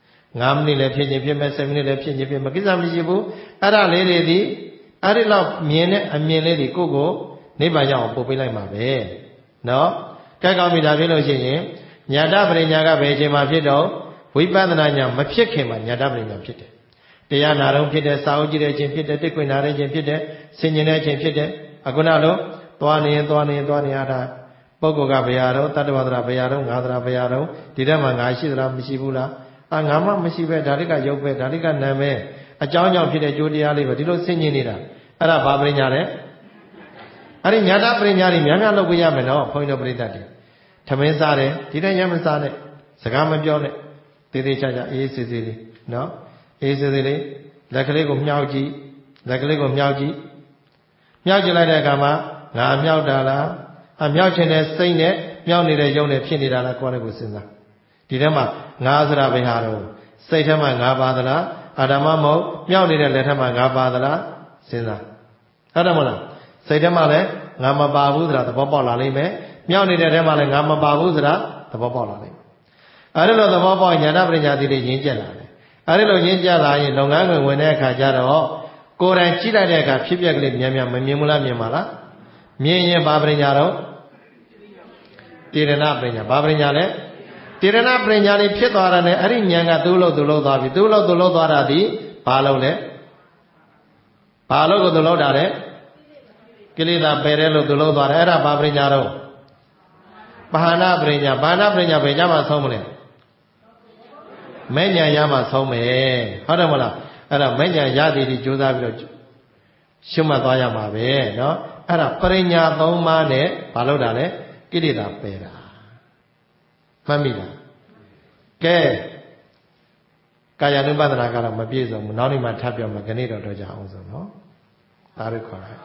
[SPEAKER 1] 9မိနစ်လည်းဖြစ်ခြင်းဖြစ်မယ်10မိနစ်လည်းဖြစ်ခြင်းဖြစ်မယ်ကိစ္စမရှိဘူးအဲ့ဒါလေးတွေဒီအဲ့ဒီလောက်မြင်တဲ့အမြင်လေးတွေကိုယ့်နိဗ္ဗာန်ရောက်အောင်ပို့ပေးလိုက်မှာပဲနော်ကြက်ကောင်းပြီဒါဖြစ်လို့ရှိရင်ညာတပရိညာကဘယ်အချိန်မှဖြစ်တော့ဝိပဿနာဉာဏ်မဖြစ်ခင်မှာညာတပရိညာဖြစ်တယ်တရားနာတော့ဖြစ်တယ်စာအုပ်ကြည့်တဲ့အချိန်ဖြစ်တယ်တိတ်ခွင်နာတဲ့အချိန်ဖြစ်တယ်ဆင်ញင်တဲ့အချိန်ဖြစ်တယ်အခုနလိုသွားနေရတာပုဂ္ဂိုလ်ကဘယ်ဟာတော့တတ္တဝါသရာဘယ်ဟာတော့ငါသရာဘယ်ဟာတော့ဒီထဲမှာငါရှိသလားမရှိဘူးလားငါမှမရှိပဲဒါလေးကရုပ်ပဲဒါလေးကနာမည်အကြောင်းကြောင့်ဖြစ်တဲ့ကြိုးတရားလေးပဲဒီလိုဆင်ញင်နေတာအဲ့ဒါဘာပရိညာလဲအဲ့ဒီညာတပရိညာတွေများလုပ်ပေးရမယ်နော်ဘုန်းကြီးတို့ပရိသတ်တွေထမင်းစားတယ်ဒီတိုင်းရမစားနဲ့စကားမပြောနဲ့သေးသေးချာချာအေးဆေးဆေးလေးနော်အေးဆေးဆေးလေးလက်ကလေးကိုမြှောက်ကြည့်လက်ကလေးကိုမြှောက်ကြည့်မြှောက်ကြည့်လိုက်တဲ့အခါမှာငါမြှောက်တာလားမြှောက်ခြင်းနဲ့စိတ်နဲ့မြှောက်နေတဲ့ရုပ်နဲ့ဖြစ်နေတာလားကိုယ်လည်းကိုစဉ်းစားဒီထဲမှာငါဆိုတာဘယ်ဟာတော့စိတ်ထဲမှာငါပါသလားအာဓမ္မမဟုတ်မြှောက်နေတဲ့လက်ထဲမှာငါပါသလားစဉ်းစားဟုတ်တယ်မလားစိတ်ထဲမှာလည်းငါမပါဘူးဆိုတာသဘောပေါက်လာလိမ့်မယ်မြောက်နေတဲ့ထဲမှာလည်းငါမပါဘူးဆိုတာသဘောပေါက်လာလိမ့်မယ်အဲဒီလိုသဘောပေါက်ဉာဏပရိညာတိတွေရင်းကျက်လာတယ်အဲဒီလိုရင်းကျက်လာရင်လုပ်ငန်းခွင်ဝင်တဲ့အခါကျတော့ကိုယ်တိုင်ကြည့်လိုက်တဲ့အခါဖြစ်ပျက်ကလေးမြန်မြန်မမြင်ဘူးလားမြင်ပါလားမြင်ရင်ဘာပရိညာတော့တေရဏပရိညာဘာပရိညာလဲတေရဏပရိညာလေးဖြစ်သွားတာနဲ့အဲ့ဒီဉာဏ်ကသူ့လို့သွားပြီသူ့လို့သွားတာဒီဘာလို့လဲဘာလို့ကိုသူလို့တာလဲကိလေသာပယ်တယ်လို့သူလို့သွားတယ်အဲ့ဒါဘာပရိညာတော့ဘာနာပရိညာဘာနာပရိညာဘယ်ကြမှာဆုံးမလဲမဲ့ညာရမှာဆုံးမယ်ဟုတ်တယ်မလားအဲ့ဒါမဲ့ညာရသည်ဒီကြိုးစားပြီးတော့ရှုမှတ်သွားရမှာပဲเนาะအဲ့ဒါပရိညာ3ပါးနဲ့ဘာလို့တာလဲကိလေသာပယ်တာမှတ်မိလားကဲကာယ ानु ပဒနာကတော့မပြည့်စုံဘူးနောက်နေ့မှထပ်ပြောမယ်ခဏတော့ကြအောင်ဆိုเนาะဒါရခေါ်လိုက်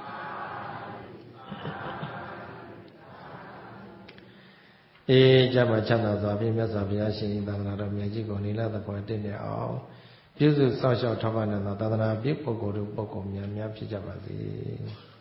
[SPEAKER 1] အေးကြမှာချမ်းသာစွာဖြင့်မြတ်စွာဘုရားရှင်သာသနာတော်မြတ်ကြီးကိုနေလာသဘောတင့်နေအောင်ပြုစုစောင့်ရှောက်ထောက်ပံ့တဲ့သာသနာပြုပုဂ္ဂိုလ်တို့ပုဂ္ဂိုလ်များဖြစ်ကြပါစေ